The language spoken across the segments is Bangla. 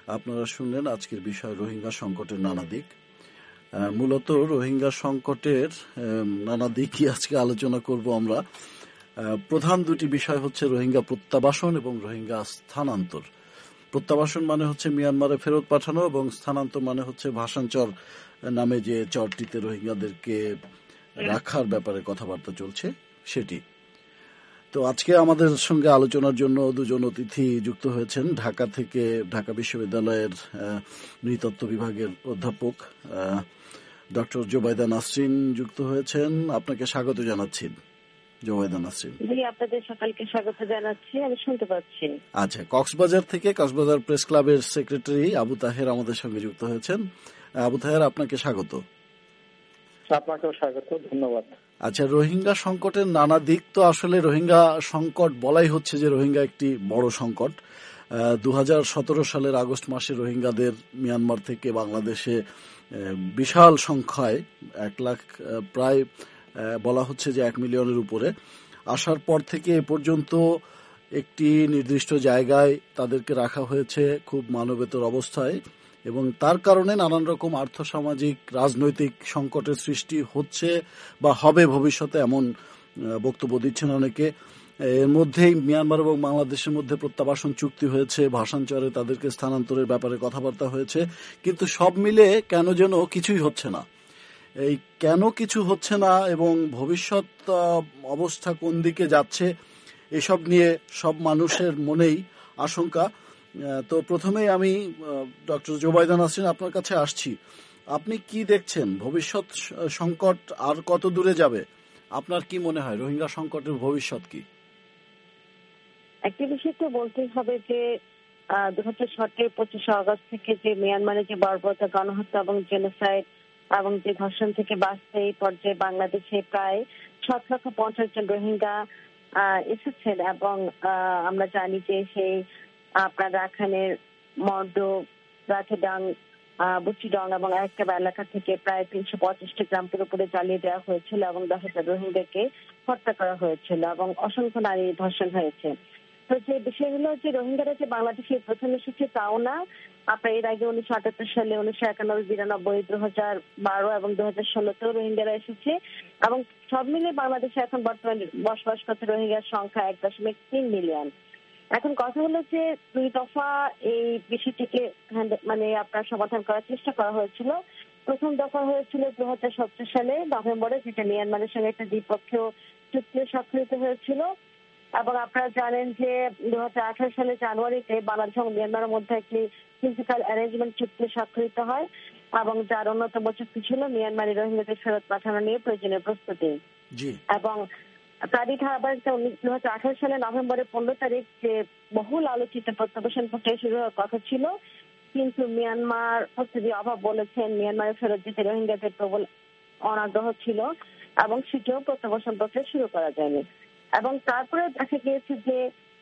আপনারা শুনলেন আজকের বিষয় রোহিঙ্গা সংকটের নানা দিক। মূলত রোহিঙ্গা সংকটের নানা দিকই আজকে আলোচনা করব আমরা। প্রধান দুটি বিষয় হচ্ছে রোহিঙ্গা প্রত্যাবাসন এবং রোহিঙ্গা স্থানান্তর। প্রত্যাবাসন মানে হচ্ছে মিয়ানমারে ফেরত পাঠানো, এবং স্থানান্তর মানে হচ্ছে ভাসানচর নামে যে চরটিতে রোহিঙ্গাদেরকে রাখার ব্যাপারে কথাবার্তা চলছে সেটি। তো আজকে আমাদের সঙ্গে আলোচনার জন্য দুজন অতিথি যুক্ত হয়েছেন। ঢাকা থেকে ঢাকা বিশ্ববিদ্যালয়ের নৃতত্ত্ব বিভাগের অধ্যাপক ডক্টর জোবাইদা নাসরিন যুক্ত হয়েছেন। আপনাকে স্বাগত জানাচ্ছি জোবাইদা নাসরিন। আপনাদের সকালকে স্বাগত জানাচ্ছি, আমি শুনতে পাচ্ছি। আচ্ছা, কক্সবাজার থেকে কক্সবাজার প্রেস ক্লাবের সেক্রেটারি আবু তাহের আমাদের সঙ্গে যুক্ত হয়েছেন। আবু তাহের, আপনাকে স্বাগত। আপনাকেও স্বাগত, ধন্যবাদ। আচ্ছা, রোহিঙ্গা সংকটের নানা দিক। তো আসলে রোহিঙ্গা সংকট বলাই হচ্ছে যে রোহিঙ্গা একটি বড় সংকট। 2017 সালের আগস্ট মাসে রোহিঙ্গাদের মিয়ানমার থেকে বাংলাদেশে বিশাল সংখ্যায় 1 লাখ প্রায় বলা হচ্ছে যে 1 মিলিয়নের উপরে আসার পর থেকে এ পর্যন্ত একটি নির্দিষ্ট জায়গায় তাদেরকে রাখা হয়েছে খুব মানবেতর অবস্থায়, এবং তার কারণে নানান রকম আর্থসামাজিক রাজনৈতিক সংকটের সৃষ্টি হচ্ছে বা হবে ভবিষ্যতে, এমন বক্তব্য দিচ্ছেন অনেকে। এর মধ্যেই মিয়ানমার এবং বাংলাদেশের মধ্যে প্রত্যাবাসন চুক্তি হয়েছে, ভাসানচরে তাদেরকে স্থানান্তরের ব্যাপারে কথাবার্তা হয়েছে, কিন্তু সব মিলে কেন যেন কিছুই হচ্ছে না। এই কেন কিছু হচ্ছে না এবং ভবিষ্যৎ অবস্থা কোন দিকে যাচ্ছে, এসব নিয়ে সব মানুষের মনেই আশঙ্কা। তো প্রথমেই আমি ডক্টর জোবাইদা নাসরিন আপনার কাছে আসছি। আপনি কি দেখছেন, ভবিষ্যৎ সংকট আর কত দূরে যাবে? আপনার কি মনে হয় রোহিঙ্গা সংকটের ভবিষ্যৎ কি? একটি বিষয় তো বলতেই হবে যে 2007 25 আগস্ট থেকে যে মিয়ানমারে যে বর্বরতা, গণহত্যা এবং জেনোসাইড এবং যে ধর্ষণ থেকে বাঁচতে এই পর্যায়ে বাংলাদেশে প্রায় 7,50,000 জন রোহিঙ্গা এসেছেন, এবং আমরা জানি যে সেই আপনার রাখাইনের মর্দ, রাথেডাং, বুচিডং এবং একটা এলাকা থেকে প্রায় 325টি গ্রাম পুরোপুরি জ্বালিয়ে দেওয়া হয়েছিল এবং 10,000 রোহিঙ্গাকে হত্যা করা হয়েছিল এবং অসংখ্য নারী ধর্ষণ হয়েছে। তো যে বিষয় হলো যে রোহিঙ্গারা যে বাংলাদেশে প্রথম এসেছে তাও না। আপনার এর আগে 1978 সালে, 1991, 92, 2012 এবং 2016তেও রোহিঙ্গারা এসেছে, এবং সব মিলে বাংলাদেশে এখন বর্তমানে বসবাসরত রোহিঙ্গার সংখ্যা 1.3 মিলিয়ন। এখন কথা হলো যে 2 দফা এই বিষয়টিকে মানে আপনার সমাধান করার চেষ্টা করা হয়েছিল। প্রথম দফা হয়েছিল 2017 সালে নভেম্বরে, যেটা মিয়ানমারের সঙ্গে একটা দ্বিপক্ষীয় চুক্তি স্বাক্ষরিত হয়েছিল, এবং আপনারা জানেন যে 2018 সালে জানুয়ারিতে বাংলাদেশ এবং মিয়ানমারের মধ্যে একটি প্রিন্সিপাল অ্যারেঞ্জমেন্ট চুক্তি স্বাক্ষরিত হয়, এবং যার অন্যতম চুক্তি ছিল মিয়ানমারি রোহিঙ্গাদের ফেরত পাঠানো নিয়ে প্রয়োজনীয় প্রস্তুতি। এবং তারই ধারাবাহিকতা 2018 সালে নভেম্বরের 15 তারিখ যে বহুল আলোচিত প্রত্যাবাসন প্রক্রিয়া শুরু হওয়ার কথা ছিল, কিন্তু মিয়ানমার প্রস্তুতির অভাব বলেছেন, মিয়ানমারে ফেরত যেতে রোহিঙ্গাদের প্রবল অনাগ্রহ ছিল এবং সেটিও প্রত্যাবাসন প্রক্রিয়া শুরু করা যায়নি। এবং তারপরে দেখা গিয়েছে যে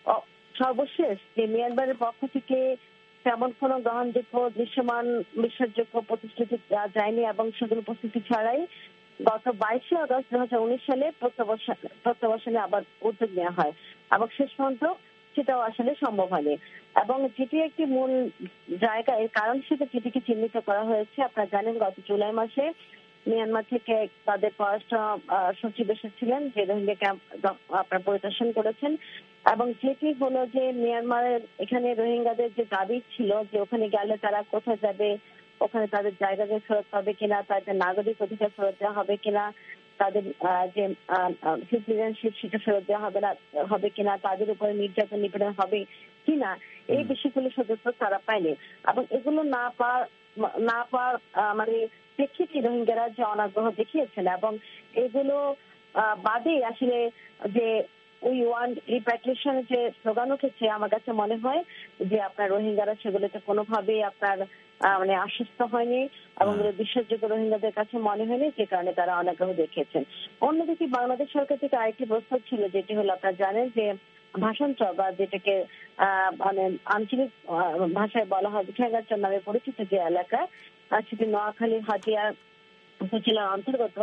সর্বশেষ যে মিয়ানমারের পক্ষ থেকে তেমন কোনো গ্রহণযোগ্য, দৃশ্যমান, বিশ্বাসযোগ্য প্রতিশ্রুতি দেওয়া যায়নি, এবং সেগুলো উপস্থিতি ছাড়াই গত 22 আগস্ট 2019 সালে প্রত্যাবাসনে আবার উদ্যোগ নেওয়া হয়, এবং শেষ পর্যন্ত সেটাও আসলে সম্ভব হয়নি। এবং যেটি একটি মূল জায়গা, এর কারণ হিসেবে যেটিকে চিহ্নিত করা হয়েছে, আপনারা জানেন গত জুলাই মাসে মিয়ানমার থেকে তাদের পররাষ্ট্র সচিব এসেছিলেন, যে রোহিঙ্গা ক্যাম্প আপনার পরিদর্শন করেছেন, এবং যেটি হলো যে মিয়ানমারের এখানে রোহিঙ্গাদের যে দাবি ছিল যে ওখানে গেলে তারা কোথায় যাবে, ওখানে তাদের জায়গাকে ফেরত পাবে কিনা, তাদের নাগরিক অধিকার ফেরত দেওয়া হবে কিনা, তাদের যে সিটিজেনশিপ সেটা ফেরত দেওয়া হবে কিনা, তাদের উপরে নির্যাতন নিপীড়ন হবে কিনা, এই বিষয়গুলো সদস্য তারা পায়নি। এবং এগুলো না পাওয়ার মানে প্রেক্ষিতে রোহিঙ্গারা যে অনাগ্রহ দেখিয়েছেন, এবং এগুলো বাদে আসলে যে উই ওয়ান্ট রিপ্যাট্রিয়েশন যে স্লোগান উঠেছে, আমার কাছে মনে হয় যে আপনার রোহিঙ্গারা সেগুলোতে কোনোভাবেই আপনার মানে আশ্বস্ত হয়নি, এবং বিশ্বাসযোগ্য রোহিঙ্গাদের কাছে মনে হয়নি, যে কারণে তারা অনাগ্রহ দেখিয়েছেন। অন্যদিকে বাংলাদেশ সরকার থেকে আরেকটি প্রস্তাব ছিল, যেটি হলো আপনারা জানেন যে ভাষান্তর, বা যেটাকে মানে আঞ্চলিক ভাষায় বলা হয় ঠেঙ্গাচর নামে পরিচিত যে এলাকা, সেটি নোয়াখালী হাতিয়া উপজেলার অন্তর্গত,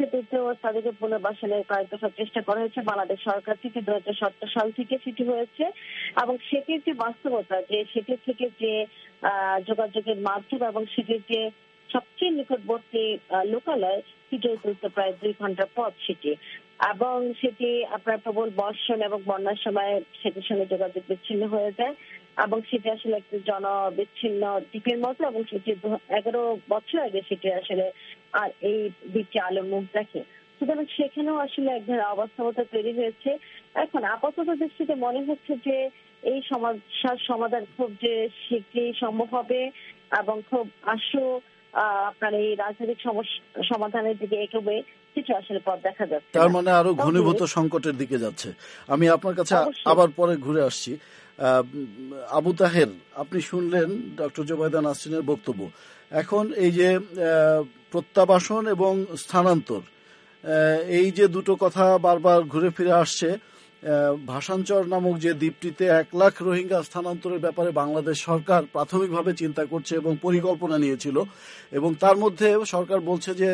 সেতুতেও তাদেরকে পুনর্বাসনের কয়েক দফা চেষ্টা করা হয়েছে বাংলাদেশ সরকার থেকে। 2017 সাল থেকে সেটি হয়েছে এবং সেটির যে বাস্তবতা, যে সেটির থেকে যে যোগাযোগের মাধ্যম এবং সেটির যে সবচেয়ে নিকটবর্তী লোকালয়, সেটি তুলতে প্রায় 2 ঘন্টার পথ সেটি, এবং সেটি আপনার প্রবল বর্ষণ এবং বন্যার সময় সেটির সঙ্গে যোগাযোগ বিচ্ছিন্ন হয়ে যায় এবং সেটি আসলে একটি জনবিচ্ছিন্ন দ্বীপের মতো, এবং সেটি 11 বছর আগে সেটি আসলে আর এই দ্বীপটি আলোর মুখ দেখে। সুতরাং সেখানেও আসলে এক ধরনের অবস্থাবতা তৈরি হয়েছে। এখন আপাতত দৃষ্টিতে মনে হচ্ছে যে এই সমস্যার সমাধান খুব যে শীঘ্রই সম্ভব হবে এবং খুব আশু আপনার এই রাজনৈতিক সমাধানের দিকে এগোবে, কিছু আসলে পথ দেখা যাচ্ছে। তার মানে আরো ঘনীভূত সংকটের দিকে যাচ্ছে। আমি আপনার কাছে আবার পরে ঘুরে আসছি। আবু তাহের, আপনি শুনলেন ডক্টর জোবায়দা নাসরিনের বক্তব্য। এখন এই যে প্রত্যাবাসন এবং স্থানান্তর, এই যে দুটো কথা বারবার ঘুরে ফিরে আসছে। ভাসানচর নামক যে দ্বীপটিতে 1 লাখ রোহিঙ্গা স্থানান্তরের ব্যাপারে বাংলাদেশ সরকার প্রাথমিকভাবে চিন্তা করছে এবং পরিকল্পনা নিয়েছিল, এবং তার মধ্যে সরকার বলছে যে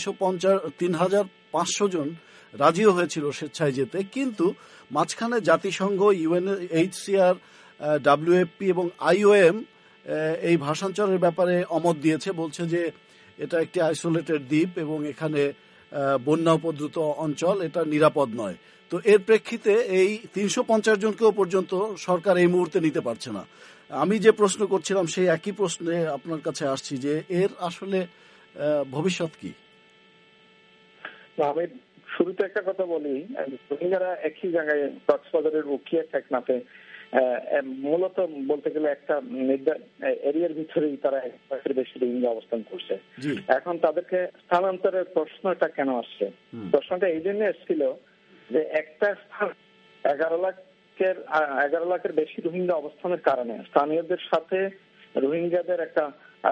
3,500 জন রাজিও হয়েছিল স্বেচ্ছায় যেতে, কিন্তু মাঝখানে জাতিসংঘ, UNHCR, WFP এবং IOM এই ভাসানচরের ব্যাপারে অমত দিয়েছে, বলছে যে এটা একটি আইসোলেটেড দ্বীপ এবং এখানে বন্যা উপদ্রুত অঞ্চল, এটা নিরাপদ নয়। তো এর প্রেক্ষিতে এই 350 জনকেও পর্যন্ত সরকার এই মুহূর্তে নিতে পারছে না। আমি যে প্রশ্ন করছিলাম সেই একই প্রশ্নে আপনার কাছে আসছি যে এর আসলে ভবিষ্যৎ কি? আমি শুরুতে একটা কথা বলি, রোহিঙ্গারা একই জায়গায় কক্সবাজারের উখিয়া টেকনাফে মূলত বলতে গেলে একটা এরিয়ার ভিতরেই তারা 1 লাখের বেশি রোহিঙ্গা অবস্থান করছে। এখন তাদেরকে স্থানান্তরের প্রশ্নটা কেন আসছে? প্রশ্নটা এই জন্য এসেছিল যে একটা স্থান 11 লাখের বেশি রোহিঙ্গা অবস্থানের কারণে স্থানীয়দের সাথে রোহিঙ্গাদের একটা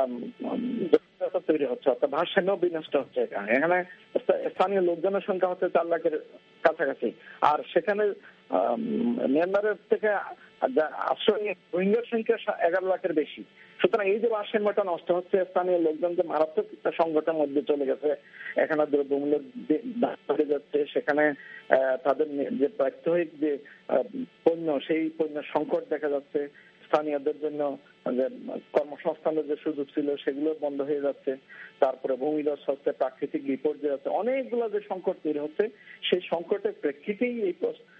তৈরি হচ্ছে, অর্থাৎ ভারসাম্য বিনষ্ট হচ্ছে। এখানে স্থানীয় লোকজনের সংখ্যা হচ্ছে 4 লাখের কাছাকাছি, আর সেখানে মিয়ানমারের থেকে আশ্রয় রোহিঙ্গার সংখ্যা 11 লাখের বেশি। সুতরাং এই যে ভারসাম্যটা নষ্ট হচ্ছে, স্থানীয় লোকজন যে মারাত্মক একটা সংকটের মধ্যে চলে গেছে, এখানে দ্রব্যমূল্যের বেড়ে যাচ্ছে, সেখানে তাদের যে প্রাত্যহিক যে পণ্য, সেই পণ্যের সংকট দেখা যাচ্ছে, স্থানীয়দের জন্য যে কর্মসংস্থানের যে সুযোগ ছিল সেগুলো বন্ধ হয়ে যাচ্ছে, তারপরে ভূমিধস হচ্ছে, প্রাকৃতিক বিপর্যয় হচ্ছে, অনেকগুলো যে সংকট তৈরি হচ্ছে, সেই সংকটের প্রেক্ষিতেই এই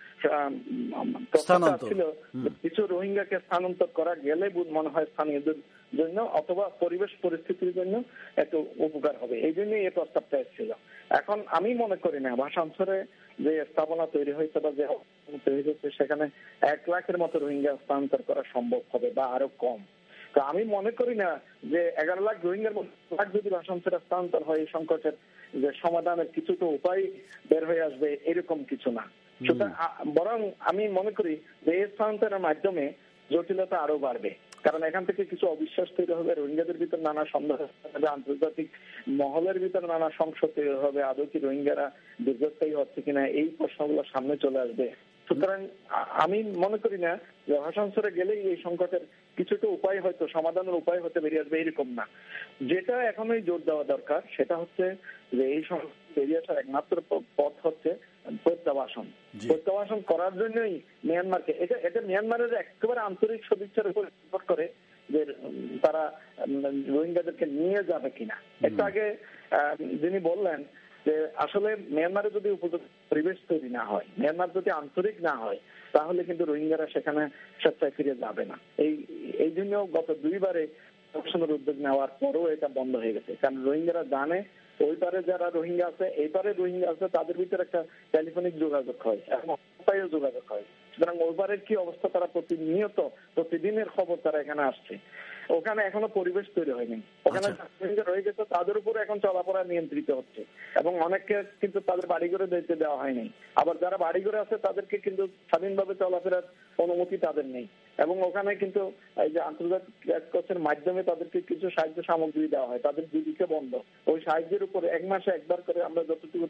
প্রস্তাবটা ছিল কিছু রোহিঙ্গাকে স্থানান্তর করা গেলে মনে হয় স্থানীয়দের জন্য অথবা পরিবেশ পরিস্থিতির জন্য একটু উপকার হবে, এই জন্যই এই প্রস্তাবটা এসেছিল। এখন আমি মনে করি না ভাষান্তরে যে স্থাপনা তৈরি হয়েছে বা যে তৈরি হচ্ছে সেখানে 1 লাখের মতো রোহিঙ্গা স্থানান্তর করা সম্ভব হবে বা আরো কম। তো আমি মনে করি না যে 11 লাখ রোহিঙ্গার মধ্যে লাখ যদি ভাষান্তরে স্থানান্তর হয় এই সংকটের যে সমাধানের কিছুটা উপায় বের হয়ে আসবে, এরকম কিছু না। সুতরাং বরং আমি মনে করি যে এই স্থানান্তরের মাধ্যমে জটিলতা আরো বাড়বে, কারণ এখান থেকে কিছু অবিশ্বাস তৈরি হবে, রোহিঙ্গাদের ভিতর নানা সন্দেহ হবে, আন্তর্জাতিক মহলের ভিতর নানা সংশয় তৈরি হবে, আদৌ কি রোহিঙ্গারা দীর্ঘস্থায়ী হচ্ছে কিনা, এই প্রশ্নগুলো সামনে চলে আসবে। সুতরাং আমি মনে করি না যে ভাষান্তরে গেলেই এই সংকটের কিছুটা উপায় হয়তো সমাধানের উপায় হতে বেরিয়ে আসবে, এরকম না। যেটা এখনই জোর দেওয়া দরকার সেটা হচ্ছে যে এই বেরিয়ে আসার একমাত্র পথ হচ্ছে প্রত্যাবাসন। প্রত্যাবাসন করার জন্যই মিয়ানমারকে, এটা মিয়ানমারের একেবারে আন্তরিক সদিচ্ছার উপর নির্ভর করে যে তারা রোহিঙ্গাদেরকে নিয়ে যাবে কিনা। একটু আগে যিনি বললেন যে আসলে মিয়ানমারে যদি উপযুক্ত পরিবেশ তৈরি না হয়, মিয়ানমার যদি আন্তরিক না হয়, তাহলে কিন্তু রোহিঙ্গারা সেখানে স্বেচ্ছায় ফিরে যাবে না। এই জন্য গত 2 বারে প্রশাসনের উদ্যোগ নেওয়ার পরও এটা বন্ধ হয়ে গেছে, কারণ রোহিঙ্গারা জানে ওই পারে যারা রোহিঙ্গা আছে, এই পারে রোহিঙ্গা আছে, তাদের ভিতরে একটা টেলিফোনিক যোগাযোগ হয় এবং উপায়ও যোগাযোগ হয়। সুতরাং ওই পারের কি অবস্থা তারা প্রতিনিয়ত প্রতিদিনের খবর তারা এখানে আসছে। ওখানে এখনো পরিবেশ তৈরি হয়নি, ওখানে রয়ে গেছে, তাদের উপর এখন চলাফেরা নিয়ন্ত্রিত হচ্ছে এবং অনেককে কিন্তু তাদের বাড়িঘরে যেতে দেওয়া হয়নি। আবার যারা বাড়িঘরে আছে তাদেরকে কিন্তু স্বাধীনভাবে চলাফেরার অনুমতি তাদের নেই, এবং ওখানে কিন্তু এই যে আন্তর্জাতিক রেড ক্রসের মাধ্যমে তাদেরকে কিছু সাহায্য সামগ্রী দেওয়া হয়, তাদের জীবিকা বন্ধ। ওই সাহায্যের উপরে 1 মাসে একবার করে আমরা যতটুকু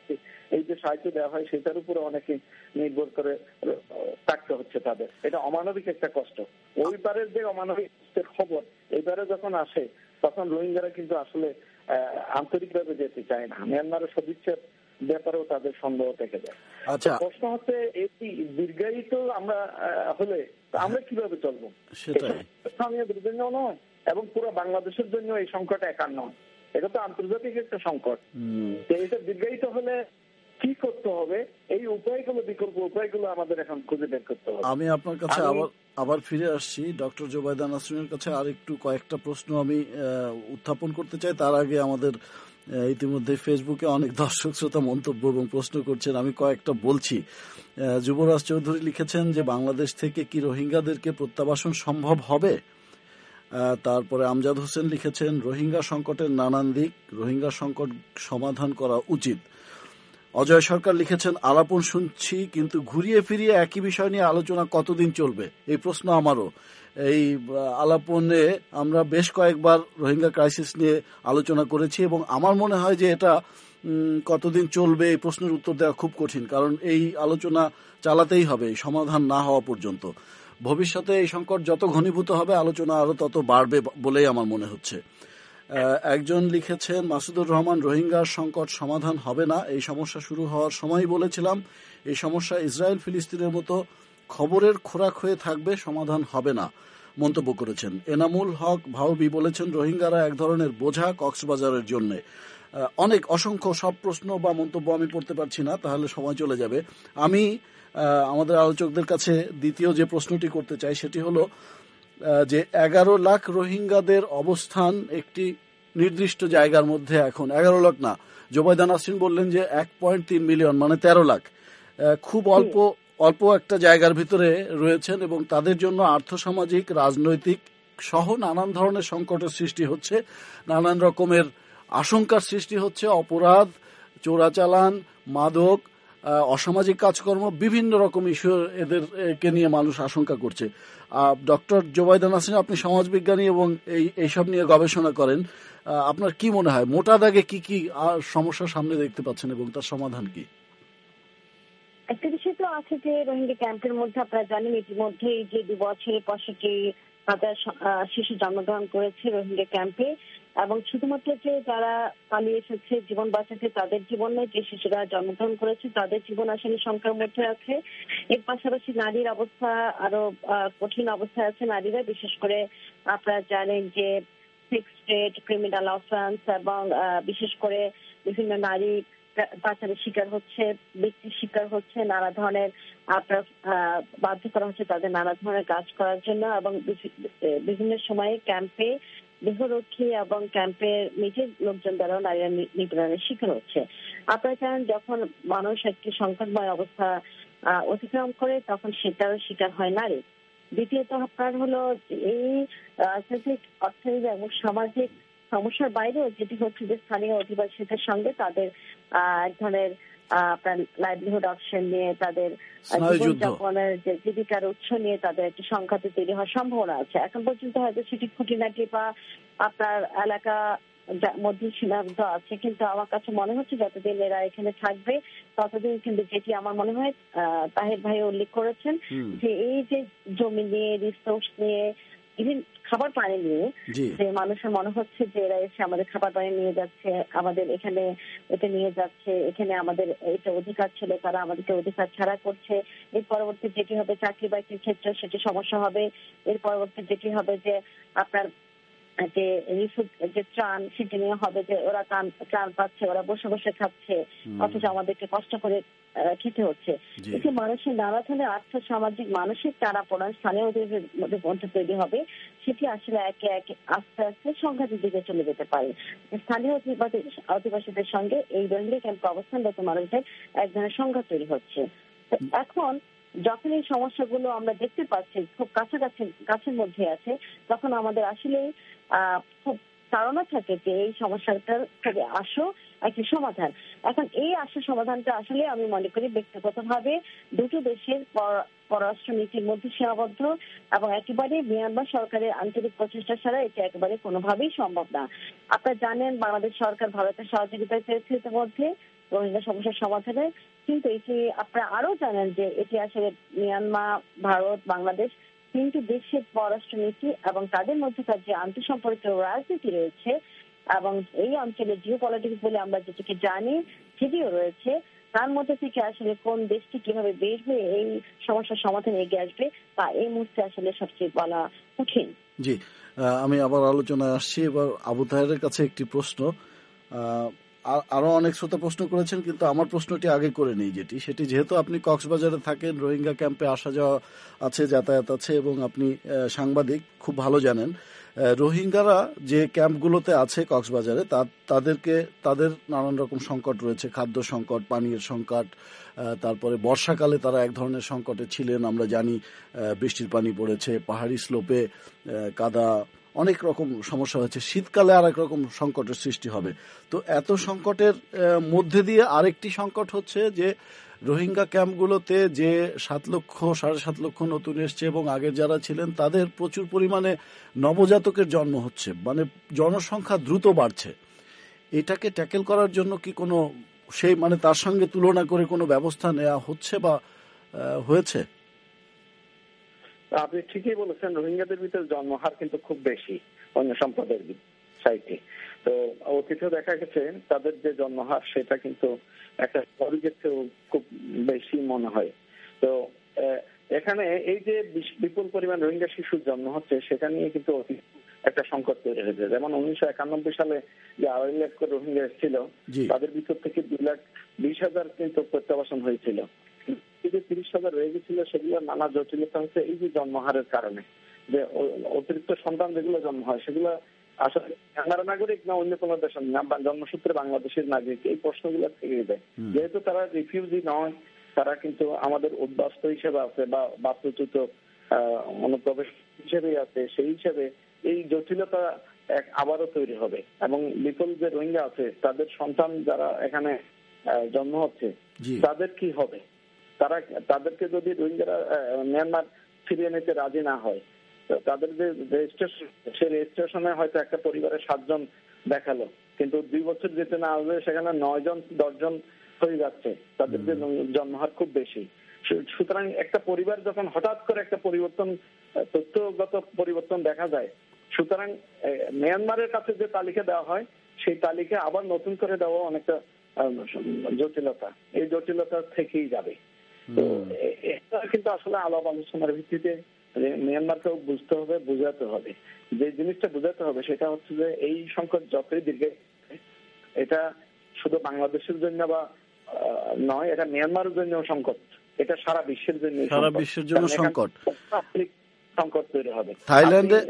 এই যে সাহায্য দেওয়া হয় সেটার উপরে অনেকে নির্ভর করে থাকতে হচ্ছে তাদের। এটা অমানবিক একটা কষ্ট। ওই পারের যে অমানবিক খবর এইবারে যখন আসে তখন রোহিঙ্গারা কিন্তু আসলে আন্তরিকভাবে যেতে চায় না। মিয়ানমারের সদিচ্ছার ব্যাপারেও তাদের সন্দেহ থেকে যায়। আচ্ছা, প্রশ্ন হচ্ছে এই দীর্ঘায়িত আমরা হলে আমরা কিভাবে চলবো? সেটাই। স্থানীয়দের জন্য নয় এবং পুরো বাংলাদেশের জন্য এই সংকট একার নয়, এটা তো আন্তর্জাতিক একটা সংকট। এটা দীর্ঘায়িত হলে কি করতে হবে, এই উপায়গুলো, বিকল্প উপায়গুলো আমাদের এখন খুঁজে বের করতে হবে। আমি আপনার কাছে আবার ফিরে আসছি ডক্টর জোবাইদা নাসরিনের কাছে। আর একটু কয়েকটা প্রশ্ন আমি উত্থাপন করতে চাই। তার আগে আমাদের ইতিমধ্যে ফেসবুকে অনেক দর্শক শ্রোতা মন্তব্য এবং প্রশ্ন করছেন, আমি কয়েকটা বলছি। যুবরাজ চৌধুরী লিখেছেন যে বাংলাদেশ থেকে কি রোহিঙ্গাদেরকে প্রত্যাবাসন সম্ভব হবে? তারপরে আমজাদ হোসেন লিখেছেন রোহিঙ্গা সংকটের নানান দিক, রোহিঙ্গা সংকট সমাধান করা উচিত। অজয় সরকার লিখেছেন আলাপন শুনছি কিন্তু ঘুরিয়ে ফিরিয়ে একই বিষয় নিয়ে আলোচনা কতদিন চলবে, এই প্রশ্ন আমারও। এই আলাপনে আমরা বেশ কয়েকবার রোহিঙ্গা ক্রাইসিস নিয়ে আলোচনা করেছি এবং আমার মনে হয় যে এটা কতদিন চলবে এই প্রশ্নের উত্তর দেওয়া খুব কঠিন, কারণ এই আলোচনা চালাতেই হবে সমাধান না হওয়া পর্যন্ত। ভবিষ্যতে এই সংকট যত ঘনীভূত হবে আলোচনা আরো তত বাড়বে বলেই আমার মনে হচ্ছে। একজন লিখেছেন মাসুদুর রহমান রোহিঙ্গার সংকট সমাধান হবে না, এই সমস্যা শুরু হওয়ার সময়ই বলেছিলাম এই সমস্যা ইসরায়েল ফিলিস্তিনের মতো খবরের খোরাক হয়ে থাকবে, সমাধান হবে না, মন্তব্য করেছেন। এনামুল হক ভাওবি বলেছেন রোহিঙ্গারা এক ধরনের বোঝা কক্সবাজারের জন্য। অনেক অসংখ্য সব প্রশ্ন বা মন্তব্য আমি পড়তে পারছি না, তাহলে সময় চলে যাবে। আমি আমাদের আলোচকদের কাছে দ্বিতীয় যে প্রশ্নটি করতে চাই সেটি হলো যে 11 লাখ রোহিঙ্গাদের অবস্থান একটি নির্দিষ্ট জায়গার মধ্যে এখন 11 লাখ না, জোবাইদা নাসরিন বললেন যে 1.3 মিলিয়ন মানে 13 লাখ, খুব অল্প একটা জায়গার ভিতরে রয়েছেন এবং তাদের জন্য আর্থসামাজিক, রাজনৈতিক সহ নানান ধরনের সংকটের সৃষ্টি হচ্ছে, নানান রকমের আশঙ্কার সৃষ্টি হচ্ছে, অপরাধ, চোরাচালান, মাদক, অসামাজিক কাজকর্ম, বিভিন্ন রকম ইস্যু এদেরকে নিয়ে মানুষ আশঙ্কা করছে। ডক্টর জোবাইদা নাসরিন, আপনি সমাজবিজ্ঞানী এবং এইসব নিয়ে গবেষণা করেন, আপনার কি মনে হয় মোটা দাগে কি কি সমস্যার সামনে দেখতে পাচ্ছেন এবং তার সমাধান কি? একটা বিষয় তো আছে যে রোহিঙ্গা ক্যাম্পের মধ্যে আপনারা জানেন ইতিমধ্যেই যে 2 বছরে 65,000 শিশু জন্মগ্রহণ করেছে রোহিঙ্গা ক্যাম্পে, এবং শুধুমাত্র যে যারা পালিয়ে এসেছে জীবন বাঁচাতে তাদের জীবন নয়, যে শিশুরা জন্মগ্রহণ করেছে তাদের জীবন আসলে সংখ্যার মধ্যে আছে। এর পাশাপাশি নারীর অবস্থা আরো কঠিন অবস্থায় আছে নারীরা, বিশেষ করে আপনারা জানেন যে 6 স্টেট ক্রিমিনাল অফেন্স এবং বিশেষ করে বিভিন্ন নারী পাচারের শিকার হচ্ছে, ব্যক্তির শিকার হচ্ছে, নানা ধরনের আপনার বাধ্য করা হচ্ছে তাদের নানা ধরনের কাজ করার জন্য, এবং বিভিন্ন সময়ে ক্যাম্পে দেহরক্ষী এবং ক্যাম্পের নিজের লোকজন দ্বারাও নারীরা নিপীড়নের শিকার হচ্ছে। আপনারা জানেন যখন মানুষ একটি সংকটময় অবস্থা অতিক্রম করে তখন সেটারও শিকার হয় নারী। দ্বিতীয়ত আপনার হলো এই রাজনৈতিক, অর্থনৈতিক এবং সামাজিক সমস্যার বাইরেও যেটি হচ্ছে যে স্থানীয় অধিবাসীদের সঙ্গে তাদের এক ধরনের আপনার লাইভলিহুড অপশন নিয়ে, তাদের জীবনযাপনের যে জীবিকার উৎস নিয়ে তাদের একটি সংঘাত তৈরি হওয়ার সম্ভাবনা আছে। এখন পর্যন্ত হয়তো সেটি খুঁটিনাটি বা আপনার এলাকা মধ্যে সীমাবদ্ধ আছে, কিন্তু আমার কাছে মনে হচ্ছে যতদিন এরা এখানে থাকবে ততদিন কিন্তু, যেটি আমার মনে হয় তাহের ভাই উল্লেখ করেছেন যে এই যে জমি নিয়ে, রিসোর্স নিয়ে, ইভেন খাবার পানি নিয়ে, যে মানুষের মনে হচ্ছে যে এরা এসে আমাদের খাবার পানি নিয়ে যাচ্ছে, আমাদের এখানে এটা নিয়ে যাচ্ছে, এখানে আমাদের এটা অধিকার ছিল, তারা আমাদেরকে অধিকার ছাড়া করছে। এর পরবর্তী যেটি হবে চাকরি বাকরির ক্ষেত্রে সেটি সমস্যা হবে। এর পরবর্তী যেটি হবে যে আপনার যে যে ত্রাণ, সেটি নিয়ে হবে যে ওরা ত্রাণ পাচ্ছে, ওরা বসে বসে খাচ্ছে, অথচ আমাদেরকে কষ্ট করে খেতে হচ্ছে। এতে মানুষের নানা ধরনের আর্থ সামাজিক মানসিক টানাপোড়েন স্থানীয় মধ্যে তৈরি হবে, সেটি আসলে একে একে আস্তে আস্তে সংঘাতের দিকে চলে যেতে পারে। স্থানীয় অধিবাসীদের সঙ্গে এই রোহিঙ্গা ক্যাম্পে অবস্থানরত মানুষদের এক ধরনের সংঘাত তৈরি হচ্ছে। এখন যখন এই সমস্যাগুলো আমরা দেখতে পাচ্ছি খুব কাছের মধ্যে আছে, তখন আমাদের আসলে খুব ধারণা থাকে যে এই সমস্যাটার থেকে আসো একটি সমাধান। এখন এই সমাধানটা আসলে আমি মনে করি ব্যক্তিগতভাবে দুটো দেশের পররাষ্ট্র নীতির মধ্যে সীমাবদ্ধ, এবং একেবারে মিয়ানমার সরকারের আন্তরিক প্রচেষ্টা ছাড়া এটা একেবারে কোনোভাবেই সম্ভব না। আপনারা জানেন বাংলাদেশ সরকার ভারতের সহযোগিতা চেয়েছে ইতিমধ্যে রোহিঙ্গা সমস্যার সমাধানে, কিন্তু এটি আপনারা আরো জানেন যে এটি আসলে মিয়ানমার, ভারত, বাংলাদেশ তিনটি দেশের পররাষ্ট্রনীতি এবং তাদের মধ্যকার যে আন্তঃসম্পর্ক রাজনীতি রয়েছে এবং এই অঞ্চলে জিও পলিটিক্স বলে আমরা যেটাকে জানি সেটিও রয়েছে, তার মধ্যে থেকে আসলে কোন দেশটি কিভাবে বের হয়ে এই সমস্যার সমাধানে এগিয়ে আসবে তা এই মুহূর্তে আসলে সবচেয়ে বলা কঠিন। জি, আমি আবার আলোচনায় আসছি। এবার আবু তাহেরের কাছে একটি প্রশ্ন। আরো অনেক শ্রোতা প্রশ্ন করেছেন, কিন্তু আমার প্রশ্নটি আগে করে নেই, সেটি যেহেতু আপনি কক্সবাজারে থাকেন, রোহিঙ্গা ক্যাম্পে আসা যাওয়া আছে, যাতায়াত আছে, এবং আপনি সাংবাদিক, খুব ভালো জানেন রোহিঙ্গারা যে ক্যাম্পগুলোতে আছে কক্সবাজারে তাদের নানান রকম সংকট রয়েছে, খাদ্য সংকট, পানীয় সংকট, তারপরে বর্ষাকালে তারা এক ধরনের সংকটে ছিলেন, আমরা জানি বৃষ্টির পানি পড়েছে, পাহাড়ি স্লোপে কাদা, অনেক রকম সমস্যা হয়েছে, শীতকালে আর এক রকম সংকটের সৃষ্টি হবে। তো এত সংকটের মধ্যে দিয়ে আরেকটি সংকট হচ্ছে যে রোহিঙ্গা ক্যাম্পগুলোতে যে 7,000-7.5 লক্ষ নতুন এসছে এবং আগের যারা ছিলেন তাদের প্রচুর পরিমাণে নবজাতকের জন্ম হচ্ছে, মানে জনসংখ্যা দ্রুত বাড়ছে। এটাকে ট্যাকেল করার জন্য কি কোনো তার সঙ্গে তুলনা করে কোনো ব্যবস্থা নেওয়া হচ্ছে বা হয়েছে? আপনি ঠিকই বলেছেন, রোহিঙ্গাদের ভিতরে জন্মহার কিন্তু খুব বেশি অন্য সম্প্রদায়ের চাইতে। তো অতীতে দেখা গেছে তাদের যে জন্মহার সেটা কিন্তু একটা শহরের চেয়েও খুব বেশি মনে হয়। তো এখানে এই যে বিপুল পরিমাণ রোহিঙ্গা শিশুর জন্ম হচ্ছে সেটা নিয়ে কিন্তু একটা সংকট তৈরি হয়েছে। যেমন 1991 সালে যে 2.5 লাখ রোহিঙ্গা এসেছিল, তাদের ভিতর থেকে 2,20,000 কিন্তু প্রত্যাবাসন হয়েছিল। 30,000 রয়ে গেছিল, সেগুলো নানা জটিলতা হচ্ছে এই যে জন্মহারের কারণে, যে অতিরিক্ত সন্তান যেগুলো জন্ম হয় সেগুলো আসলে বাংলার নাগরিক না অন্য কোনো দেশের না, জন্মসূত্রে বাংলাদেশের নাগরিক, এই প্রশ্নগুলো থেকে যায়। যেহেতু তারা রিফিউজি নয়, তারা কিন্তু আমাদের উদ্বাস্ত হিসেবে আছে বা বাস্তুচ্যুত অনুপ্রবেশ হিসেবেই আছে, সেই হিসেবে এই জটিলতা আবারও তৈরি হবে। এবং বিপুল যে রোহিঙ্গা আছে তাদের সন্তান যারা এখানে জন্ম হচ্ছে তাদের কি হবে? তাদেরকে যদি রোহিঙ্গারা মিয়ানমার ফিরিয়ে নিতে রাজি না হয়, তাদের যে রেজিস্ট্রেশন, সেই রেজিস্ট্রেশনে হয়তো একটা পরিবারের 7 জন দেখালো, কিন্তু 2 বছর যেতে না হবে সেখানে 9 জন 10 জন হয়ে যাচ্ছে, তাদের যে জন্মহার খুব বেশি। সুতরাং একটা পরিবার যখন হঠাৎ করে একটা পরিবর্তন, তথ্যগত পরিবর্তন দেখা যায়, সুতরাং মিয়ানমারের কাছে যে তালিকা দেওয়া হয় সেই তালিকা আবার নতুন করে দেওয়া অনেকটা জটিলতা, এই জটিলতা থেকেই যাবে। তো এটা কিন্তু আসলে আলাপ আলোচনার ভিত্তিতে মিয়ানমারকেও বুঝতে হবে, বুঝাতে হবে। যে জিনিসটা বুঝাতে হবে সেটা হচ্ছে যে এই সংকট যতই দীর্ঘে, এটা শুধু বাংলাদেশের জন্য বা নয়, এটা মিয়ানমারের জন্য সংকট, এটা সারা বিশ্বের জন্য সংকট তৈরি হবে। থাইল্যান্ডে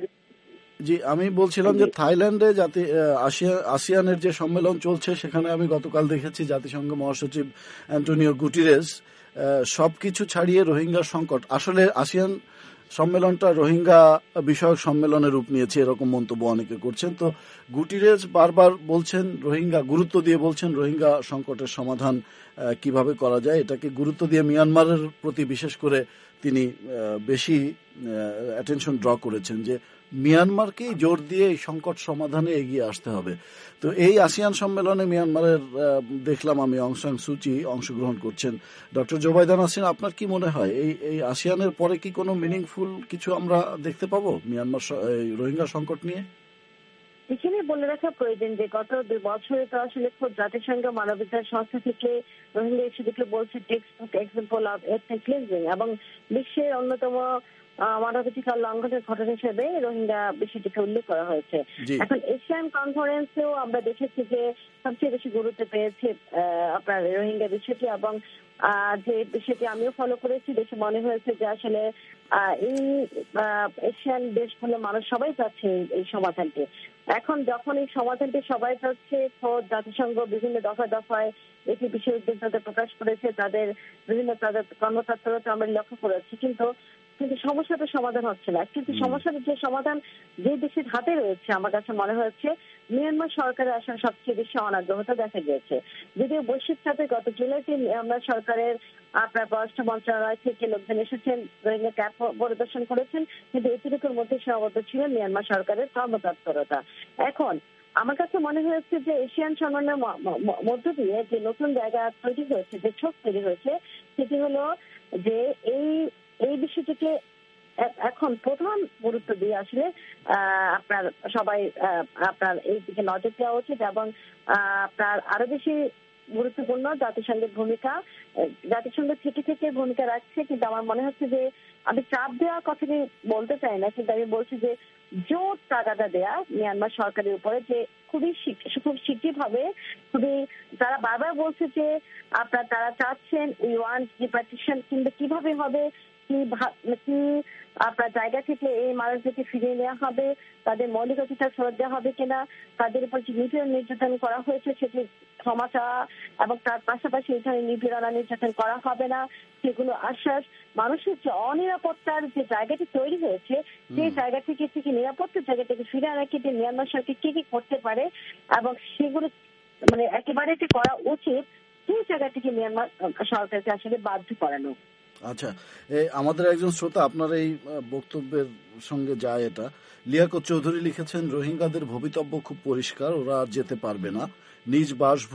আমি বলছিলাম যে থাইল্যান্ডে আসিয়ানের যে সম্মেলন চলছে সেখানে আমি গতকাল দেখেছি জাতিসংঘ মহাসচিব অ্যান্টোনিও গুটেরেস সবকিছু ছাড়িয়ে রোহিঙ্গা সংকট, আসলে আসিয়ান সম্মেলনটা রোহিঙ্গা বিষয়ক সম্মেলনের রূপ নিয়েছে এরকম মন্তব্য অনেকে করছেন। তো গুটেরেস বারবার বলছেন, গুরুত্ব দিয়ে বলছেন রোহিঙ্গা সংকটের সমাধান কিভাবে করা যায়, এটাকে গুরুত্ব দিয়ে মিয়ানমারের প্রতি বিশেষ করে তিনি বেশি অ্যাটেনশন ড্র করেছেন যে মিয়ানমারকেই জোর দিয়ে এই সংকট সমাধানে এগিয়ে আসতে হবে। তো এই আসিয়ান সম্মেলনে মিয়ানমারের দেখলাম আমি অং সান সুচি অংশগ্রহণ করছেন। ডক্টর জোবাইদা নাসরিন, আপনার কি মনে হয় এই আসিয়ানের পরে কি কোনো মিনিংফুল কিছু আমরা দেখতে পাবো মিয়ানমার রোহিঙ্গা সংকট নিয়ে? এখানে বলে রাখা প্রয়োজন যে গত 2 বছরে তো আসলে খুব জাতিসংঘ মানবাধিকার সংস্থা থেকে রোহিঙ্গা ইস্যুটিকে বলছে textbook example of ethnic cleansing, এবং বিশ্বের অন্যতম মানবাধিকার লঙ্ঘনের ঘটনা হিসেবে রোহিঙ্গা বিষয়টিকে উল্লেখ করা হয়েছে। এখন এশিয়ান কনফারেন্সেও আমরা দেখেছি যে সবচেয়ে বেশি গুরুত্ব পেয়েছে আপনার রোহিঙ্গা বিষয়টি, এবং যে বিষয়টি আমিও ফলো করেছি, দেখে মনে হয়েছে যে আসলে এই এশিয়ান দেশগুলো মানুষ সবাই চাচ্ছে এই সমাধানটি। এখন যখন এই সমাধানটি সবাই চাচ্ছে, জাতিসংঘ বিভিন্ন দফায় এটি বিষয়ে উদ্বেগতা প্রকাশ করেছে, তাদের কর্মতৎপরতা আমরা লক্ষ্য করেছি, কিন্তু সমস্যাটা সমাধান হচ্ছে না। কিন্তু সমস্যাটা যে সমাধান যে দেশের হাতে রয়েছে, আমার কাছে মনে হচ্ছে মিয়ানমার সরকারের আসার সবচেয়ে বেশি অনাগ্রহতা দেখা গিয়েছে। যদিও বৈশ্বিক খাতে গত জুলাইতে মিয়ানমার সরকারের আপনার পররাষ্ট্র মন্ত্রণালয় থেকে লোকজন এসেছেন, রোহিঙ্গা ক্যাম্প পরিদর্শন করেছেন, কিন্তু এটুকুর মধ্যে সীমাবদ্ধ ছিল মিয়ানমার সরকারের কর্মতৎপরতা। এখন আমার কাছে মনে হয়েছে যে এশিয়ান সম্মেলনের মধ্য দিয়ে যে নতুন জায়গা তৈরি হয়েছে, যে ছোট তৈরি হয়েছে, সেটি হলো যে এই বিষয়টিকে এখন প্রধান গুরুত্ব দিয়ে আসলে আপনার সবাই আপনার এই দিকে নজর দেওয়া উচিত এবং আপনার আরো বেশি গুরুত্বপূর্ণ জাতিসংঘের ভূমিকা। জাতিসংঘ থেকে থেকে ভূমিকা রাখছে, কিন্তু আমার মনে হচ্ছে যে আমি চাপ দেওয়ার কথাটি বলতে চাই না, কিন্তু আমি বলছি যে জোর তাগাদা দেয়া মিয়ানমার সরকারের উপরে যে খুব শিগগির হবে, খুবই তারা বারবার বলছে যে আপনার তারা চাচ্ছেন উই ওয়ান্ট ডিপার্টিশন, কিন্তু কিভাবে হবে, কি আপনার জায়গা থেকে এই মানুষদেরকে ফিরিয়ে নেওয়া হবে, তাদের মৌলিক অধিকার ফেরত দেওয়া হবে কিনা, তাদের উপর যে নির্যাতন করা হয়েছে সেটি ক্ষমা চাওয়া এবং তার পাশাপাশি এই ধরনের নির্যাতন করা হবে না সেগুলো আশ্বাস। মানুষের যে অনিরাপত্তার যে জায়গাটি তৈরি হয়েছে সেই জায়গা থেকে নিরাপত্তার জায়গা থেকে ফিরে আনা কি মিয়ানমার সরকার কি কি করতে পারে এবং সেগুলো মানে একেবারে যে করা উচিত সেই জায়গা থেকে মিয়ানমার সরকারকে আসলে বাধ্য করানো। আচ্ছা, আমাদের একজন শ্রোতা আপনার এই বক্তব্যের সঙ্গে যায় এটা। লিয়াকত চৌধুরী লিখেছেন, রোহিঙ্গাদের ভবিতব্য খুব পরিষ্কার, ওরা আর যেতে পারবে না। নিজ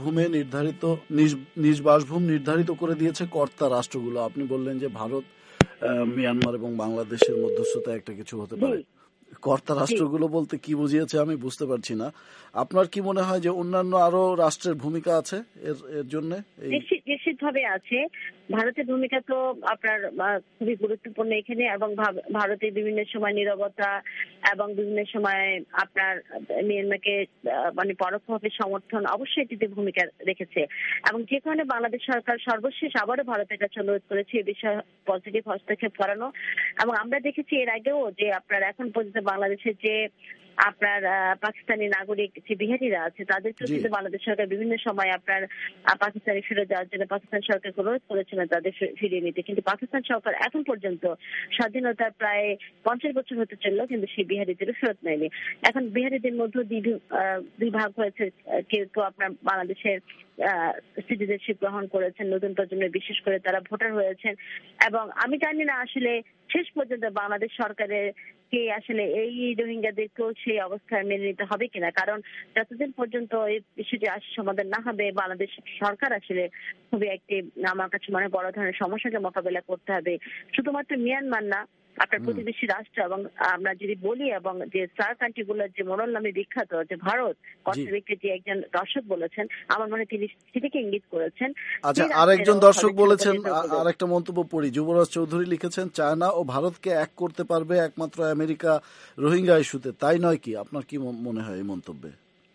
বাসভূম নির্ধারিত করে দিয়েছে কর্তা রাষ্ট্রগুলো। আপনি বললেন যে ভারত, মিয়ানমার এবং বাংলাদেশের মধ্যস্থতা একটা কিছু হতে পারে। কর্তা রাষ্ট্রগুলো বলতে কি বুঝিয়েছে আমি বুঝতে পারছি না। আপনার কি মনে হয় যে অন্যান্য আরো রাষ্ট্রের ভূমিকা আছে এর জন্য? নিশ্চিতভাবে আছে। ভারতের ভূমিকা তো আপনার খুবই গুরুত্বপূর্ণ এখানে, এবং ভারতের বিভিন্ন সময় নীরবতা এবং বিভিন্ন সময় আপনার মিয়ানমারকে মানে পরোক্ষভাবে সমর্থন অবশ্যই এটিতে ভূমিকা রেখেছে। এবং যে কারণে বাংলাদেশ সরকার সর্বশেষ আবারও ভারতের কাছে অনুরোধ করেছে এই বিষয়ে পজিটিভ হস্তক্ষেপ করানো। এবং আমরা দেখেছি এর আগেও যে আপনার এখন পর্যন্ত বাংলাদেশের যে আপনার পাকিস্তানি নাগরিক যে বিহারিরা আছে তাদেরকেও কিন্তু বাংলাদেশ সরকার বিভিন্ন সময় আপনার পাকিস্তানি ফিরে যাওয়ার জন্য পাকিস্তান সরকারকে অনুরোধ করেছিলেন তাদের ফিরিয়ে নিতে, কিন্তু পাকিস্তান সরকার এখন পর্যন্ত স্বাধীনতার প্রায় 50 বছর হতে চললো কিন্তু সেই বিহারিদের ফেরত নেয়নি। এখন বিহারিদের মধ্যে দুই ভাগ হয়েছে, কেউ কেউ আপনার বাংলাদেশের সিটিজেনশিপ গ্রহণ করেছেন, নতুন প্রজন্মের বিশেষ করে তারা ভোটার হয়েছেন। এবং আমি জানি না আসলে শেষ পর্যন্ত বাংলাদেশ সরকারের কে আসলে এই রোহিঙ্গাদেরকেও সেই অবস্থায় মেনে নিতে হবে কিনা, কারণ যতদিন পর্যন্ত এই বিষয়টি সমাধান না হবে বাংলাদেশ সরকার আসলে খুবই একটি আমার কাছে মনে বড় ধরনের সমস্যাকে মোকাবেলা করতে হবে। শুধুমাত্র মিয়ানমার না, আপনার প্রতিবেশী রাষ্ট্র এবং আমরা যদি বলি এবং যে স্টার কান্ট্রি গুলোর যে মোড়ল নামে বিখ্যাত যে ভারত, কর্তৃপক্ষে যে একজন দর্শক বলেছেন আমার মনে তিনি সেটিকে ইঙ্গিত করেছেন। আচ্ছা, আরেকজন দর্শক বলেছেন, আরেকটা মন্তব্য পড়ি। যুবরাজ চৌধুরী লিখেছেন, চায়না ও ভারতকে এক করতে পারবে একমাত্র আমেরিকা রোহিঙ্গা ইস্যুতে, তাই নয় কি? আপনার কি মনে হয় এই মন্তব্যে?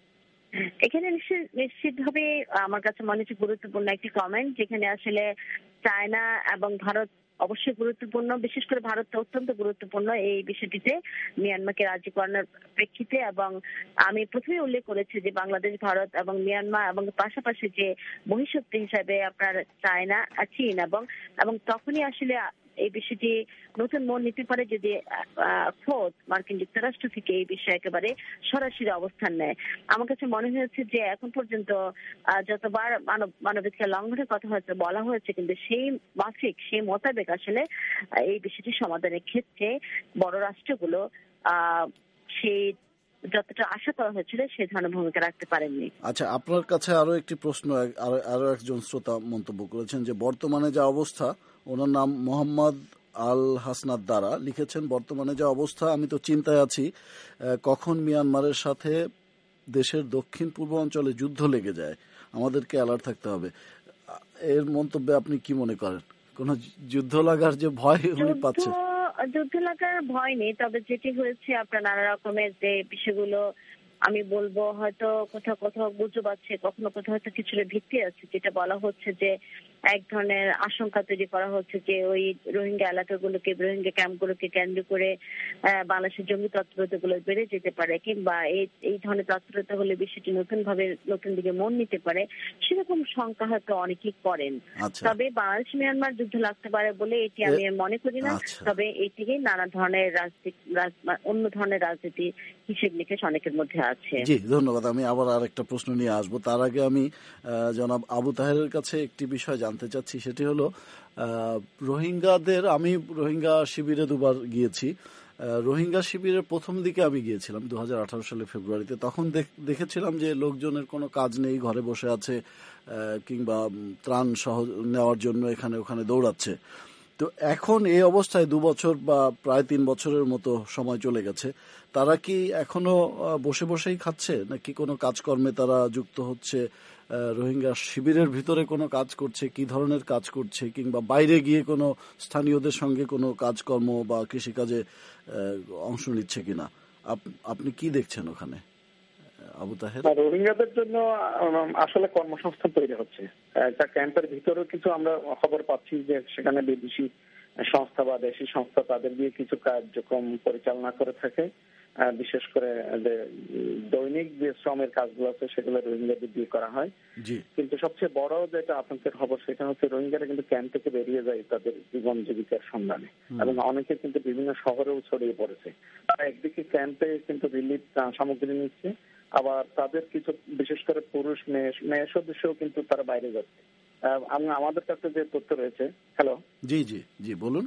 এখানে নিশ্চিতভাবে আমার কাছে মনে হচ্ছে গুরুত্বপূর্ণ একটি কমেন্ট, যেখানে আসলে চায়না এবং ভারত অবশ্যই গুরুত্বপূর্ণ, বিশেষ করে ভারত অত্যন্ত গুরুত্বপূর্ণ এই বিষয়টিতে মিয়ানমারকে রাজি করানোর প্রেক্ষিতে। এবং আমি প্রথমে উল্লেখ করেছি যে বাংলাদেশ, ভারত এবং মিয়ানমার এবং পাশাপাশি যে বহিঃশক্তি হিসাবে আপনার চায়না, চীন এবং তখনই আসলে এই বিষয়টি নতুন মন নিতে পারে যদি খোদ মার্কিন যুক্তরাষ্ট্র থেকে এই বিষয়ে একেবারে সরাসরি অবস্থান নেয়। আমার কাছে মনে হয়েছে যে এখন পর্যন্ত যতবার মানবাধিকার লঙ্ঘনের কথা হয়েছে বলা হয়েছে, কিন্তু সেই মোতাবেক আসলে এই বিষয়টি সমাধানের ক্ষেত্রে বড় রাষ্ট্রগুলো সেই যতটা আশা করা হয়েছিল সেই ধরনের ভূমিকা রাখতে পারেননি। আচ্ছা, আপনার কাছে আরো একটি প্রশ্ন, আরো একজন শ্রোতা মন্তব্য করেছেন যে বর্তমানে যা অবস্থা, ওনার নাম মোহাম্মদ আল হাসনাত দ্বারা লিখেছেন, বর্তমানে যা অবস্থা আমি তো চিন্তায় আছি কখন মিয়ানমারের সাথে দেশের দক্ষিণ পূর্ব অঞ্চলে যুদ্ধ লেগে যায়, আমাদেরকে অ্যালার্ট থাকতে হবে। এর মন্তব্যে আপনি কি মনে করেন? কোন যুদ্ধ লাগার যে ভয় উনি পাচ্ছেন? যুদ্ধ লাগার ভয় নেই, তবে যেটি হয়েছে আপনার নানা রকমের যে বিষয়গুলো আমি বলবো হয়তো কোথাও কোথাও গুজব আছে, কখনো কোথাও হয়তো কিছুটা ভিত্তি আছে, যেটা বলা হচ্ছে যে এক ধরনের আশঙ্কা তৈরি করা হচ্ছে যে ওই রোহিঙ্গা এলাকাগুলোকে, রোহিঙ্গা ক্যাম্পগুলোকে কেন্দ্র করে বাংলাদেশের জঙ্গি তৎপরতাগুলো বেড়ে যেতে পারে, কিংবা এই ধরনের তৎপরতা হলে বিষয়টি নতুন দিকে মন নিতে পারে, সেরকম শঙ্কা হয়তো অনেকেই করেন। তবে বাংলাদেশ মিয়ানমার যুদ্ধ লাগতে পারে বলে এটি আমি মনে করি না। তবে এটিকে নানা ধরনের অন্য ধরনের রাজনীতি হিসেব নিকেশ অনেকের মধ্যে আছে। জি, ধন্যবাদ। আমি আবার আরেকটা প্রশ্ন নিয়ে আসবো। তার আগে আমি জনাব আবু তাহেরের কাছে একটি বিষয় জানতে চাচ্ছি, সেটি হলো রোহিঙ্গাদের, আমি রোহিঙ্গা শিবিরে দুবার গিয়েছি। রোহিঙ্গা শিবিরের প্রথম দিকে আমি গিয়েছিলাম 2018 সালে ফেব্রুয়ারিতে। তখন দেখেছিলাম যে লোকজনের কোনো কাজ নেই, ঘরে বসে আছে, কিংবা ত্রাণ নেওয়ার জন্য এখানে ওখানে দৌড়াচ্ছে। তো এখন এই অবস্থায় 2 বছর বা প্রায় 3 বছরের মতো সময় চলে গেছে, তারা কি এখনো বসে বসেই খাচ্ছে নাকি কোনো কাজকর্মে তারা যুক্ত হচ্ছে? রোহিঙ্গা শিবিরের ভিতরে কোনো কাজ করছে, কি ধরনের কাজ করছে, কিংবা বাইরে গিয়ে কোনো স্থানীয়দের সঙ্গে কোনো কাজকর্ম বা কৃষিকাজে অংশ নিচ্ছে কিনা? আপনি কি দেখছেন ওখানে, আবু তাহের? রোহিঙ্গাদের জন্য আসলে কর্মসংস্থান তৈরি হচ্ছে। একটা ক্যাম্পের ভিতরেও কিছু আমরা খবর পাচ্ছি যে সেখানে বিদেশি সংস্থা বা দেশি সংস্থা তাদের দিয়ে কিছু কার্যক্রম পরিচালনা করে থাকে। বিশেষ করে দৈনিক যে শ্রমের কাজগুলো আছে সেগুলো রোহিঙ্গাদের দিয়ে করা হয়। কিন্তু সবচেয়ে বড় যেটা আতঙ্কের খবর সেটা হচ্ছে রোহিঙ্গারা কিন্তু ক্যাম্প থেকে বেরিয়ে যায় তাদের জীবন জীবিকার সন্ধানে, এবং অনেকে কিন্তু বিভিন্ন শহরেও ছড়িয়ে পড়েছে। তারা একদিকে ক্যাম্পে কিন্তু রিলিফ সামগ্রী নিচ্ছে, আবার তাদের কিছু বিশেষ করে পুরুষ মেয়ে সদস্যও কিন্তু তারা বাইরে যাচ্ছে। আমাদের কাছে যে তথ্য রয়েছে, হ্যালো, জি জি জি বলুন,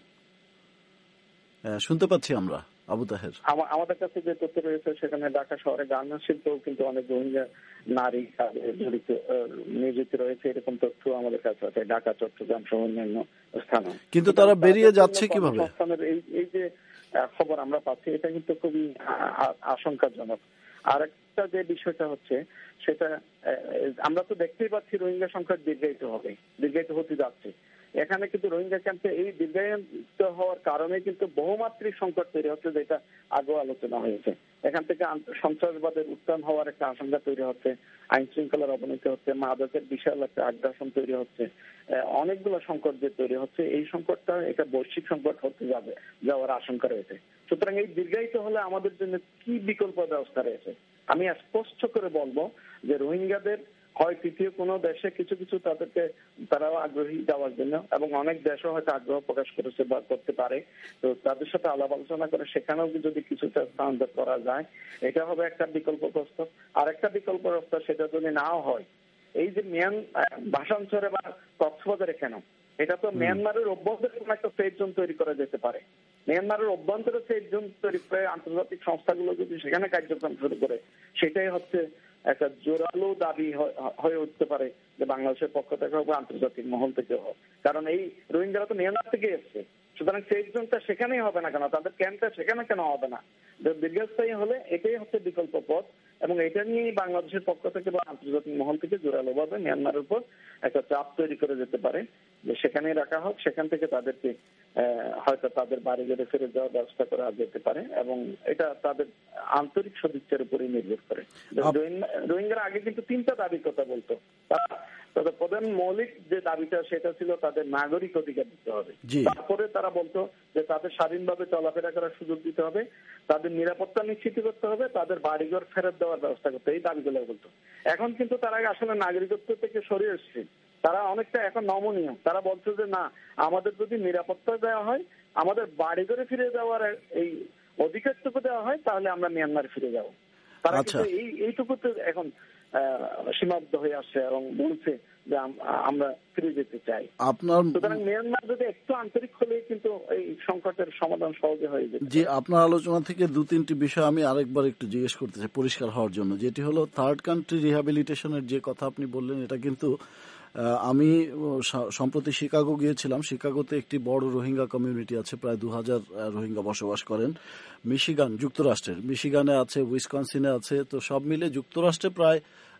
শুনতে পাচ্ছি আমরা আবু তাহের। আমাদের কাছে যে তথ্য রয়েছে সেখানে ঢাকা শহরে গার্মেন্টস শিল্পেও কিন্তু অনেক রোহিঙ্গা নারী জড়িত নিয়োজিত রয়েছে, এরকম তথ্য আমাদের কাছে আছে ঢাকা, চট্টগ্রাম সহ অন্যান্য স্থানে। কিন্তু তারা বেরিয়ে যাচ্ছে কিভাবে? এই যে খবর আমরা পাচ্ছি এটা কিন্তু খুবই আশঙ্কাজনক। আর একটা যে বিষয়টা হচ্ছে সেটা আমরা তো দেখতেই পাচ্ছি রোহিঙ্গা সংখ্যা দীর্ঘায়িত হতে যাচ্ছে। এখানে কিন্তু রোহিঙ্গা ক্যাম্পে এই দীর্ঘায়িত হওয়ার কারণে কিন্তু বহুমাত্রিক সংকট তৈরি হচ্ছে, যেটা আগেও আলোচনা হয়েছে। এখান থেকে সন্ত্রাসবাদের উত্থান হওয়ার একটা আশঙ্কা তৈরি হচ্ছে, আইন শৃঙ্খলার অবনতি হচ্ছে, মাদকের বিশাল একটা আগ্রাসন তৈরি হচ্ছে, অনেকগুলো সংকট যে তৈরি হচ্ছে, এই সংকটটা এটা বৈশ্বিক সংকট হতে যাওয়ার আশঙ্কা রয়েছে। সুতরাং এই দীর্ঘায়িত হলে আমাদের জন্য কি বিকল্প ব্যবস্থা রয়েছে? আমি স্পষ্ট করে বলবো যে রোহিঙ্গাদের হয় তৃতীয় কোনো দেশে কিছু তাদেরকে তারাও আগ্রহী যাওয়ার জন্য, এবং অনেক দেশও হয়তো আগ্রহ প্রকাশ করেছে বা করতে পারে, তো তাদের সাথে আলাপ আলোচনা করে সেখানেও যদি কিছুটা স্থানান্তর করা যায়, এটা হবে একটা বিকল্প প্রস্তাব। আর একটা বিকল্প প্রস্তাব সেটা যদি নাও হয়, এই যে ভাষাঞ্চলে বা কক্সবাজারে কেন, এটা তো মিয়ানমারের অভ্যন্তরে কোনো একটা সেফ জোন তৈরি করা যেতে পারে। মিয়ানমারের অভ্যন্তরে সেফ জোন তৈরি করে আন্তর্জাতিক সংস্থাগুলো যদি সেখানে কার্যক্রম শুরু করে, সেটাই হচ্ছে একটা জোরালো দাবি হয়ে উঠতে পারে যে বাংলাদেশের পক্ষ থেকে হোক, আন্তর্জাতিক মহল থেকে হোক। কারণ এই রোহিঙ্গারা তো মিয়ানমার থেকে এসছে, সুতরাং সেফ জোনটা সেখানেই হবে না কেন, তাদের ক্যাম্পটা সেখানে কেন হবে না? দীর্ঘস্থায়ী হলে এটাই হচ্ছে বিকল্প পথ, এবং এটা নিয়েই বাংলাদেশের পক্ষ থেকে বা আন্তর্জাতিক মহল থেকে জোরালো ভাবে মিয়ানমারের উপর একটা চাপ তৈরি করে যেতে পারে যে সেখানেই রাখা হোক, সেখান থেকে তাদেরকে হয়তো তাদের বাড়ি ঘরে ফিরে যাওয়ার ব্যবস্থা করা যেতে পারে, এবং এটা তাদের আন্তরিক সদিচ্ছার উপরেই নির্ভর করে। রোহিঙ্গারা আগে কিন্তু 3টা দাবির কথা বলতো। তাদের প্রধান মৌলিক যে দাবিটা সেটা ছিল তাদের নাগরিক অধিকার দিতে হবে। তারপরে তারা বলতো যে তাদের স্বাধীনভাবে চলাফেরা করার সুযোগ দিতে হবে, তাদের নিরাপত্তা নিশ্চিত করতে হবে, তাদের বাড়িঘর ফেরত দেওয়ার ব্যবস্থা করতে, এই দাবিগুলো বলতো। এখন কিন্তু তারা আসলে নাগরিকত্ব থেকে সরে এসছে, তারা অনেকটা এখন নমনীয়। তারা বলছে যে না, আমাদের যদি নিরাপত্তা দেওয়া হয়, আমাদের বাড়িঘরে ফিরে যাওয়ার এই অধিকারটুকু দেওয়া হয়, তাহলে আমরা মিয়ানমার ফিরে যাব। তারা কিন্তু এইটুকুতে এখন সীমাবদ্ধ হয়ে আসছে এবং বলছে যে আমরা ফিরে যেতে চাই। সুতরাং মিয়ানমার যদি একটু আন্তরিক হলে কিন্তু এই সংকটের সমাধান সহজে হয়ে যেত। জি, আপনার আলোচনা থেকে 2-3টি বিষয় আমি আরেকবার একটু জিজ্ঞেস করতে চাই পরিষ্কার হওয়ার জন্য, যেটি হলো থার্ড কান্ট্রি রিহ্যাবিলিটেশনের যে কথা আপনি বললেন, এটা কিন্তু আমি সম্প্রতি শিকাগো গিয়েছিলাম। শিকাগোতে একটি বড় রোহিঙ্গা কমিউনিটি আছে, প্রায় 2000 রোহিঙ্গা বসবাস করেন। যুক্তরাষ্ট্রের মিশিগানে আছে, উইসকনসিনে আছে, তো সব মিলে যুক্তরাষ্ট্রে প্রায়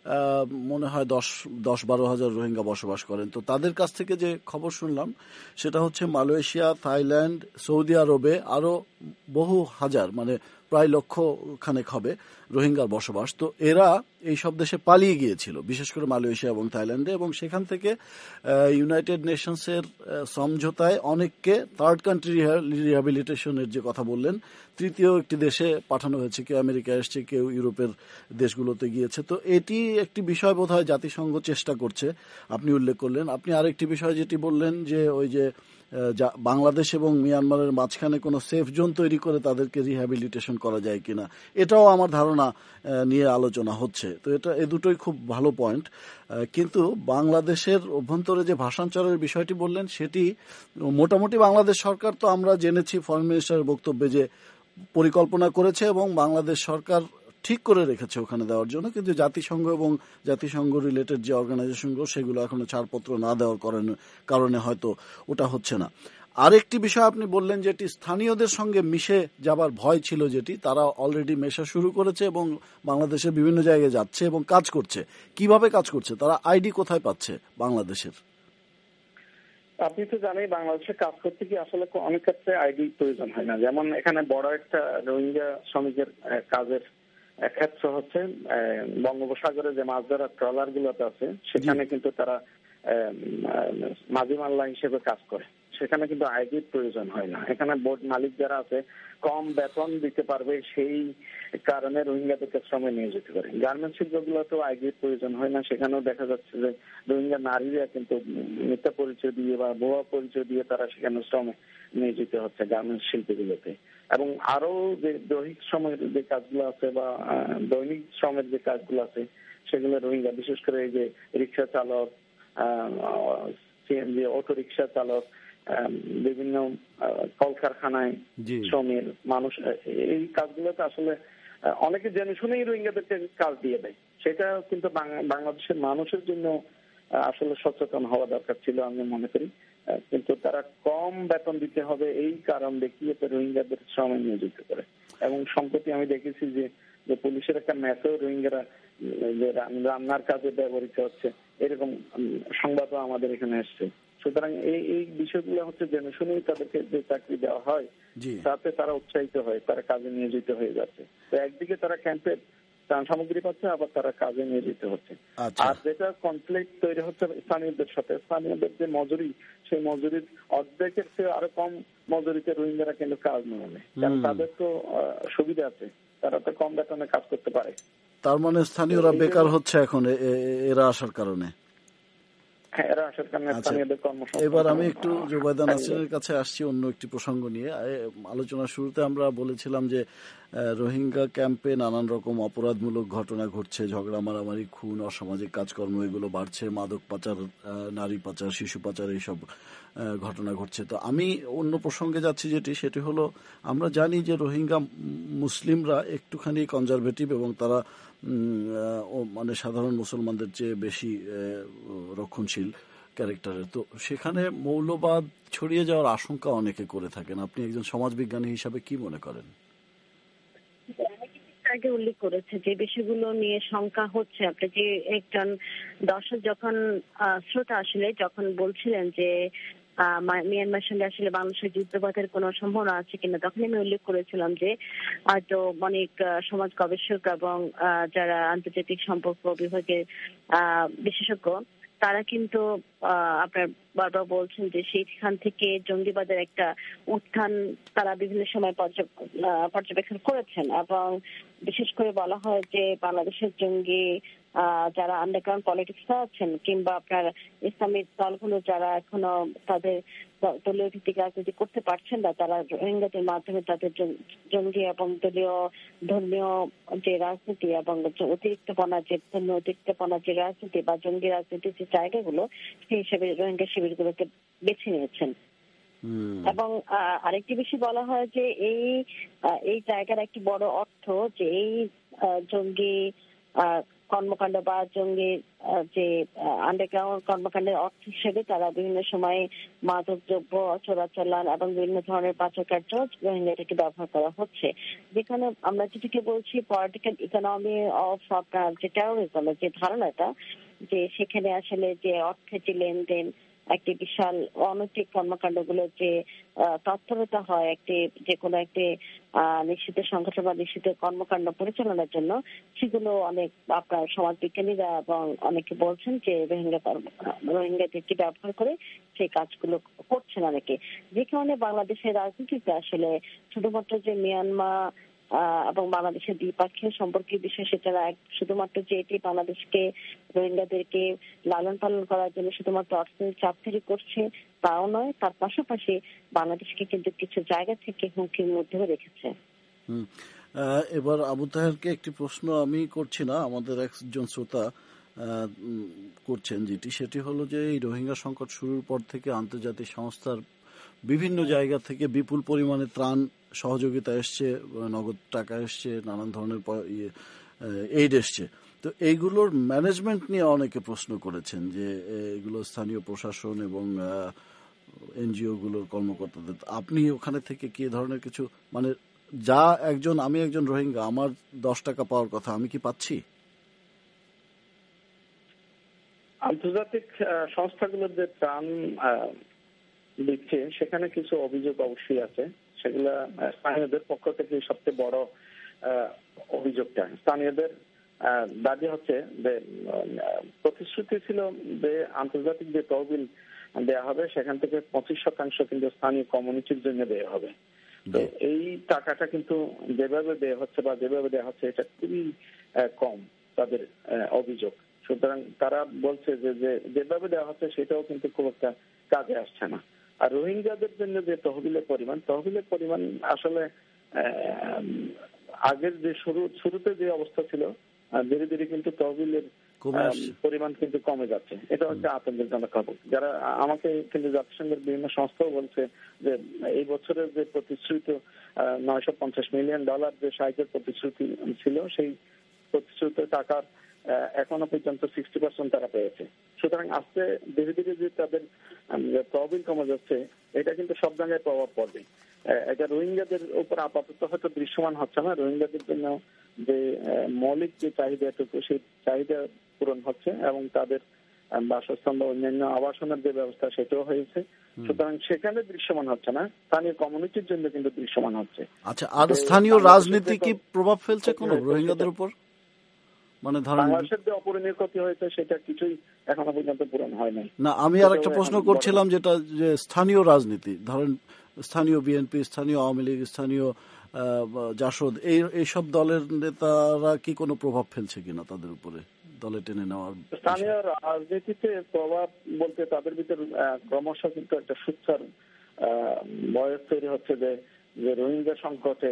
মনে হয় 10-12 হাজার রোহিঙ্গা বসবাস করেন। তো তাদের কাছ থেকে যে খবর শুনলাম সেটা হচ্ছে মালয়েশিয়া, থাইল্যান্ড, সৌদি আরবে আরো বহু হাজার, মানে প্রায় লক্ষ খানেক হবে রোহিঙ্গার বসবাস। তো এরা এই সব দেশে পালিয়ে গিয়েছিল, বিশেষ করে মালয়েশিয়া এবং থাইল্যান্ডে, এবং সেখান থেকে ইউনাইটেড নেশনসের সমঝোতায় অনেককে থার্ড কান্ট্রি রিহ্যাবিলিটেশনের যে কথা বললেন, তৃতীয় একটি দেশে পাঠানো হয়েছে। কেউ আমেরিকা এসছে, কেউ ইউরোপের দেশগুলোতে গিয়েছে। তো এটি একটি বিষয় বোধহয় জাতিসংঘ চেষ্টা করছে, আপনি উল্লেখ করলেন। আপনি আরেকটি বিষয় যেটি বললেন যে ওই যে বাংলাদেশ এবং মিয়ানমারের মাঝখানে কোনো সেফ জোন তৈরি করে তাদেরকে রিহ্যাবিলিটেশন করা যায় কিনা, এটাও আমার ধারণা নিয়ে আলোচনা হচ্ছে। তো এই দুটোই খুব ভালো পয়েন্ট। কিন্তু বাংলাদেশের অভ্যন্তরে যে ভাষান্তরের বিষয়টি বললেন, সেটি মোটামুটি বাংলাদেশ সরকার, তো আমরা জেনেছি ফরেন মিনিস্টারের বক্তব্যে যে পরিকল্পনা করেছে এবং বাংলাদেশ সরকার ঠিক করে রেখেছে ওখানে দেওয়ার জন্য, কিন্তু জাতিসংঘ এবং জাতিসংঘ রিলেটেড যে অর্গানাইজেশনগুলো সেগুলো এখনো ছাড়পত্র না দেওয়ার কারণে হয়তো ওটা হচ্ছে না। আরেকটি বিষয় আপনি বললেন যেটি স্থানীয়দের সঙ্গে মিশে যাবার ভয় ছিল, যেটি তারা অলরেডি মেশা শুরু করেছে এবং বাংলাদেশের বিভিন্ন জায়গায় যাচ্ছে এবং কাজ করছে। কিভাবে কাজ করছে, তারা আইডি কোথায় পাচ্ছে বাংলাদেশের? আপনি তো জানেন বাংলাদেশে কাজ করতে কি আসলে অনেক ক্ষেত্রে আইডি প্রয়োজন হয় না। যেমন এখানে বড় একটা রোহিঙ্গা শ্রমিকের কাজের ক্ষেত্র হচ্ছে বঙ্গোপসাগরে যে মাছ ধরার ট্রলার গুলোতে আছে, সেখানে কিন্তু তারা মাঝি মাল্লা হিসেবে কাজ করে। সেখানে কিন্তু আইডির প্রয়োজন হয় না। এখানে বোর্ড মালিক যারা আছে কম বেতন দিতে পারবে, সেই কারণে রোহিঙ্গাদেরকে শ্রমে নিয়ে যেতে পারে। গার্মেন্টস শিল্পগুলোতেও আইডির প্রয়োজন হয় না। সেখানেও দেখা যাচ্ছে যে রোহিঙ্গা নারীরা কিন্তু মিথ্যা পরিচয় দিয়ে বা ভুয়া পরিচয় দিয়ে তারা সেখানে শ্রমে নিয়ে যেতে হচ্ছে গার্মেন্টস শিল্পগুলোতে। এবং আরো যে দৈহিক শ্রমের যে কাজগুলো আছে বা দৈনিক শ্রমের যে কাজগুলো আছে, সেগুলো রোহিঙ্গা, বিশেষ করে এই যে রিক্সা চালক, সিএনজি অটো রিক্সা চালক, বিভিন্ন কলকারখানায় শ্রমের মানুষ, এই কাজগুলোতে আসলে অনেকে জেনে শুনেই রোহিঙ্গাদেরকে কাজ দিয়ে দেয়। সেটা কিন্তু বাংলাদেশের মানুষের জন্য আসলে সচেতন হওয়া দরকার ছিল আমি মনে করি। কিন্তু তারা কম বেতন দিতে হবে এই কারণ দেখিয়ে রোহিঙ্গাদের শ্রমে নিয়োজিত করে। এবং সম্প্রতি আমি দেখেছি যে পুলিশের একটা ম্যাচেও রোহিঙ্গারা যে রান্নার কাজে ব্যবহৃত হচ্ছে, এরকম সংবাদও আমাদের এখানে এসছে। সুতরাং এই বিষয়গুলো হচ্ছে জেনে শুনেই তাদেরকে যে চাকরি দেওয়া হয়, তাতে তারা উৎসাহিত হয়, তারা কাজে নিয়োজিত হয়ে যাচ্ছে। তো একদিকে তারা ক্যাম্পের ত্রাণ সামগ্রী পাচ্ছে, আবার তারা কাজে নিয়োজিত হচ্ছে। আর যেটা কনফ্লিক্ট তৈরি হচ্ছে স্থানীয়দের সাথে, স্থানীয়দের যে মজুরি, সেই মজুরির অর্ধেকের চেয়ে আরো কম মজুরিতে রোহিঙ্গারা কিন্তু কাজ নেবে, কারণ তাদের তো সুবিধা আছে, তারা তো কম বেতনে কাজ করতে পারে। তার মানে স্থানীয়রা বেকার হচ্ছে এখন এরা আসার কারণে। এবার আমি একটু জুবাইদা নাসরিনের কাছে আসছি অন্য একটি প্রসঙ্গ নিয়ে। আলোচনার শুরুতে আমরা বলেছিলাম যে রোহিঙ্গা ক্যাম্পে নানান রকম অপরাধমূলক ঘটনা ঘটছে, ঝগড়া মারামারি, খুন, অসামাজিক কাজকর্ম এগুলো বাড়ছে, মাদক পাচার, নারী পাচার, শিশু পাচার, এইসব ঘটনা ঘটছে। তো আমি অন্য প্রসঙ্গে যাচ্ছি, সেটি হলো আমরা জানি যে রোহিঙ্গা মুসলিমরা একটুখানি কনজারভেটিভ এবং তারা মানে সাধারণ মুসলমানদের চেয়ে বেশি রক্ষণশীল ক্যারেক্টারের। তো সেখানে মৌলবাদ ছড়িয়ে যাওয়ার আশঙ্কা অনেকে করে থাকেন। আপনি একজন সমাজবিজ্ঞানী হিসাবে কি মনে করেন? আগে উল্লেখ করেছে যে বিষয়গুলো নিয়ে শঙ্কা হচ্ছে। আপনি যে একজন দর্শক যখন শ্রোতা আসলে যখন বলছিলেন যে মিয়ানমার সঙ্গে আসলে বাংলাদেশের যুদ্ধপাতের কোনো সম্ভাবনা আছে কিনা, তখন আমি উল্লেখ করেছিলাম যে হয়তো অনেক সমাজ গবেষক এবং যারা আন্তর্জাতিক সম্পর্ক বিভাগের বিশেষজ্ঞ, তারা কিন্তু আপনার বারবার বলছেন যে সেইখান থেকে জঙ্গিবাদের একটা উত্থান তারা বিভিন্ন সময় পর্যবেক্ষণ করেছেন। এবং বিশেষ করে বলা হয় যে বাংলাদেশের জঙ্গি যারা আন্ডারগ্রাউন্ড পলিটিক্স আছেন কিংবা আপনার ইসলামিক দলগুলো যারা এখনো তাদের দলীয় ভিত্তিক রাজনীতি করতে পারছেন না, তারা রোহিঙ্গাদের মাধ্যমে তাদের জঙ্গি এবং দলীয় ধর্মীয় যে রাজনীতি এবং অতিরিক্তপনা যে রাজনীতি বা জঙ্গি রাজনীতির যে জায়গাগুলো, সেই হিসেবে রোহিঙ্গা শিবিরগুলোকে বেছে নিয়েছেন। এবং আরেকটি বিষয় বলা হয় যে এই জায়গার একটি বড় অর্থ যে এই জঙ্গি কর্মকাণ্ড বা জঙ্গি যে আন্ডারগ্রাউন্ড কর্মকাণ্ডের অর্থ হিসেবে তারা বিভিন্ন সময়ে মাদক দ্রব্য চোরাচালান এবং বিভিন্ন ধরনের পাচার কার্য রোহিঙ্গাদেরকে ব্যবহার করা হচ্ছে। যেখানে আমরা যেটিকে বলছি পলিটিক্যাল ইকোনমি অফ আপনার যে টেরোরিজমের যে ধারণাটা, যে সেখানে আসলে যে অর্থের যে লেনদেন, একটি বিশাল অনৈতিক কর্মকাণ্ডগুলো যে তৎপরতা হয় একটি যে কোনো একটি নিশ্চিত সংগঠন বা নিশ্চিত কর্মকাণ্ড পরিচালনার জন্য, সেগুলো অনেক আপনার সমাজবিজ্ঞানীরা এবং অনেকে বলছেন যে রোহিঙ্গাদেরকে ব্যবহার করে সেই কাজগুলো করছেন অনেকে। যে কারণে বাংলাদেশের রাজনীতিতে আসলে শুধুমাত্র যে মিয়ানমার এবং বাংলাদেশের দ্বিপাক্ষিক সম্পর্কের বিষয় সেটা শুধুমাত্র যে এটি বাংলাদেশকে রোহিঙ্গাদেরকে লালন পালন করার জন্য শুধুমাত্র অর্থনৈতিক চাপ তৈরি করছে তাও নয়, তার পাশাপাশি বাংলাদেশকে কিন্তু কিছু জায়গা থেকে হুমকির মধ্যেও রেখেছে। এবার আবু তাহেরকে একটি প্রশ্ন আমি করছি না, আমাদের একজন শ্রোতা করছেন, সেটি হলো যে এই রোহিঙ্গা সংকট শুরুর পর থেকে আন্তর্জাতিক সংস্থার বিভিন্ন জায়গা থেকে বিপুল পরিমাণে ত্রাণ সহযোগিতা এসছে, নগদ টাকা এসছে, নানান ধরনের এইড এসছে। তো এইগুলোর ম্যানেজমেন্ট নিয়ে অনেকে প্রশ্ন করেছেন যে এগুলো স্থানীয় প্রশাসন এবং এনজিও গুলোর কর্মকর্তাদের, আপনি ওখানে থেকে কি ধরনের কিছু মানে আমি একজন রোহিঙ্গা, আমার 10 টাকা পাওয়ার কথা, আমি কি পাচ্ছি? আন্তর্জাতিক সংস্থাগুলোর যে ত্রাণ দিচ্ছে সেখানে কিছু অভিযোগ অবশ্যই আছে, সেগুলা স্থানীয়দের পক্ষ থেকে সবচেয়ে বড় অভিযোগটা। স্থানীয়দের দাবি হচ্ছে যে প্রতিশ্রুতি ছিল যে আন্তর্জাতিক যে তহবিল দেওয়া হবে সেখান থেকে 25% কিন্তু স্থানীয় কমিউনিটির জন্য দেওয়া হবে। তো এই টাকাটা কিন্তু যেভাবে দেওয়া হচ্ছে বা যেভাবে দেওয়া হচ্ছে এটা খুবই কম তাদের অভিযোগ। সুতরাং তারা বলছে যে যেভাবে দেওয়া হচ্ছে সেটাও কিন্তু খুব একটা কাজে আসছে না। আর রোহিঙ্গাদের জন্য যে তহবিলের পরিমাণ আসলে আগের যে শুরুতে যে অবস্থা ছিল ধীরে ধীরে কিন্তু তহবিলের পরিমাণ কিন্তু কমে যাচ্ছে। এটা হচ্ছে আতঙ্কজনক খবর। যারা আমাকে কিন্তু জাতিসংঘের বিভিন্ন সংস্থাও বলছে যে এই বছরের যে প্রতিশ্রুত $950 মিলিয়ন যে সাহায্যের প্রতিশ্রুতি ছিল সেই প্রতিশ্রুত টাকার এখনো পর্যন্ত 60% তারা পেয়েছে। সুতরাং আজকে ধীরে ধীরে যে তাদের তহবিল কমে যাচ্ছে এটা কিন্তু সব জায়গায় প্রভাব পড়বে। এটা রোহিঙ্গাদের উপর আপাতত হয়তো দৃশ্যমান হচ্ছে না, রোহিঙ্গাদের জন্য যে মৌলিক যে চাহিদাটুকু সেই চাহিদা পূরণ হচ্ছে এবং তাদের বাসস্থান বা অন্যান্য আবাসনের যে ব্যবস্থা সেটাও হয়েছে। সুতরাং সেখানে দৃশ্যমান হচ্ছে না, স্থানীয় কমিউনিটির জন্য কিন্তু দৃশ্যমান হচ্ছে। আচ্ছা, আর স্থানীয় রাজনীতি কি প্রভাব ফেলছে কোন রোহিঙ্গাদের উপর? মানে বাংলাদেশের যে অপূরণীয় ক্ষতি হয়েছে সেটা কিছুই এখনো পর্যন্ত পূরণ হয় নাই। না, আমি আর একটা প্রশ্ন করছিলাম যেটা যে স্থানীয় রাজনীতি, ধরেন স্থানীয় বিএনপি, স্থানীয় আওয়ামী লীগ, স্থানীয় জাসদ, এইসব দলের নেতারা কি কোনো প্রভাব ফেলছে কিনা তাদের উপরে দলে টেনে নেওয়ার? স্থানীয় রাজনীতিতে প্রভাব বলতে তাদের ভিতর ক্রমশ কিন্তু একটা সুচ্চার বয়স তৈরি হচ্ছে যে রোহিঙ্গা সংকটে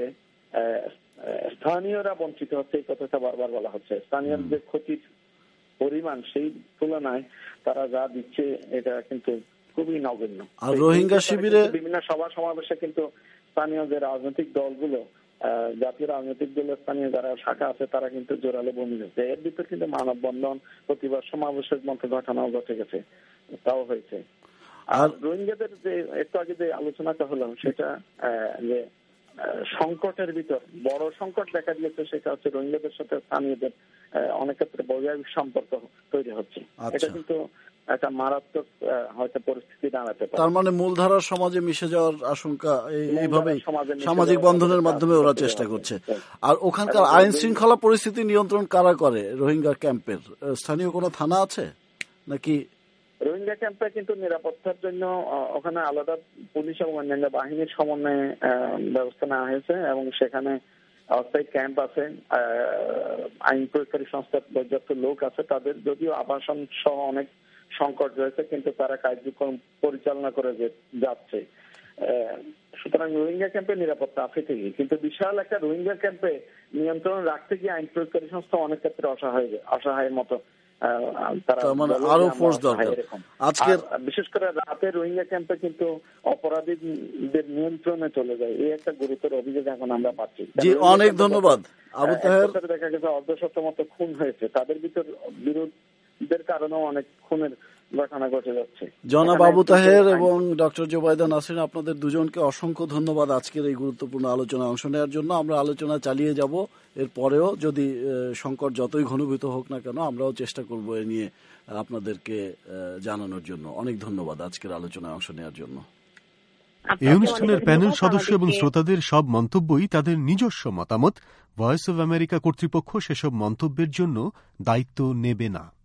স্থানীয়রা বঞ্চিত হচ্ছে, এই কথাটা বারবার বলা হচ্ছে। স্থানীয় যে ক্ষতির পরিমাণ সেই তুলনায় তারা যা দিচ্ছে এটা কিন্তু খুবই নগণ্য। আর রোহিঙ্গা শিবিরে বিভিন্ন সভা সমাবেশে কিন্তু স্থানীয় যে রাজনৈতিক দলগুলো, জাতীয় রাজনৈতিক দলের স্থানীয় যারা শাখা আছে তারা কিন্তু জোরালো ভূমি দিচ্ছে। এর ভিতরে কিন্তু মানববন্ধন, প্রতিবাদ সমাবেশের মতো ঘটনাও ঘটে গেছে, তাও হয়েছে। আর রোহিঙ্গাদের যে একটু আগে যে আলোচনাটা হলো সেটা যে সংকটের ভিতর বড় সংকট দেখা দিয়েছে সেটা হচ্ছে রোহিঙ্গাদের সাথে স্থানীয়দের অনেক ক্ষেত্রে বৈবাহিক সম্পর্ক তৈরি হচ্ছে। এটা কিন্তু একটা মারাত্মক হয়তো পরিস্থিতি দাঁড়াতে পারে। তার মানে মূলধারার সমাজে মিশে যাওয়ার আশঙ্কা এইভাবেই সামাজিক বন্ধনের মাধ্যমে ওরা চেষ্টা করছে। আর ওখানকার আইন শৃঙ্খলা পরিস্থিতি নিয়ন্ত্রণ কারা করে? রোহিঙ্গা ক্যাম্পের স্থানীয় কোনো থানা আছে নাকি? রোহিঙ্গা ক্যাম্পে কিন্তু নিরাপত্তার জন্য ওখানে আলাদা পুলিশ এবং অন্যান্য বাহিনীর সমন্বয়ে ব্যবস্থা নেওয়া হয়েছে এবং সেখানে অস্থায়ী ক্যাম্প আছে, আইন প্রয়োগকারী সংস্থার পর্যাপ্ত লোক আছে। তাদের যদিও আবাসন সহ অনেক সংকট রয়েছে কিন্তু তারা কার্যক্রম পরিচালনা করে যাচ্ছে। সুতরাং রোহিঙ্গা ক্যাম্পে নিরাপত্তা আছে ঠিকই, কিন্তু বিশাল একটা রোহিঙ্গা ক্যাম্পে নিয়ন্ত্রণ রাখতে গিয়ে আইন প্রয়োগকারী সংস্থা অনেক ক্ষেত্রে অসহায়ের মতো আরো ফোর্স দরকার। আজকের বিশেষ করে রাতে রোহিঙ্গা ক্যাম্পে কিন্তু অপরাধীদের নিয়ন্ত্রণে চলে যায়, এই একটা গুরুতর অভিযোগ এখন আমরা পাচ্ছি। জি, অনেক ধন্যবাদ আবু তাহের। দেখা গেছে অর্ধশত মতো খুন হয়েছে, তাদের ভিতর বিরোধীদের কারণেও অনেক খুনের ঘটনা ঘটে যাচ্ছে। জনাব আবু তাহের এবং ডক্টর জোবাইদা নাসরিন, আপনাদের দুজনকে অসংখ্য ধন্যবাদ আজকের এই গুরুত্বপূর্ণ আলোচনায় অংশ নেওয়ার জন্য। আমরা আলোচনা চালিয়ে যাব, এর পরেও যদি সংকট যতই ঘনীভূত হোক না কেন আমরাও চেষ্টা করব এ নিয়ে আপনাদেরকে জানানোর জন্য। অনেক ধন্যবাদ আজকের আলোচনায় অংশ নেওয়ার জন্য। এই অনুষ্ঠানের প্যানেল সদস্য এবং শ্রোতাদের সব মন্তব্যই তাদের নিজস্ব মতামত। ভয়েস অব আমেরিকা কর্তৃপক্ষ সেসব মন্তব্যের জন্য দায়িত্ব নেবে না।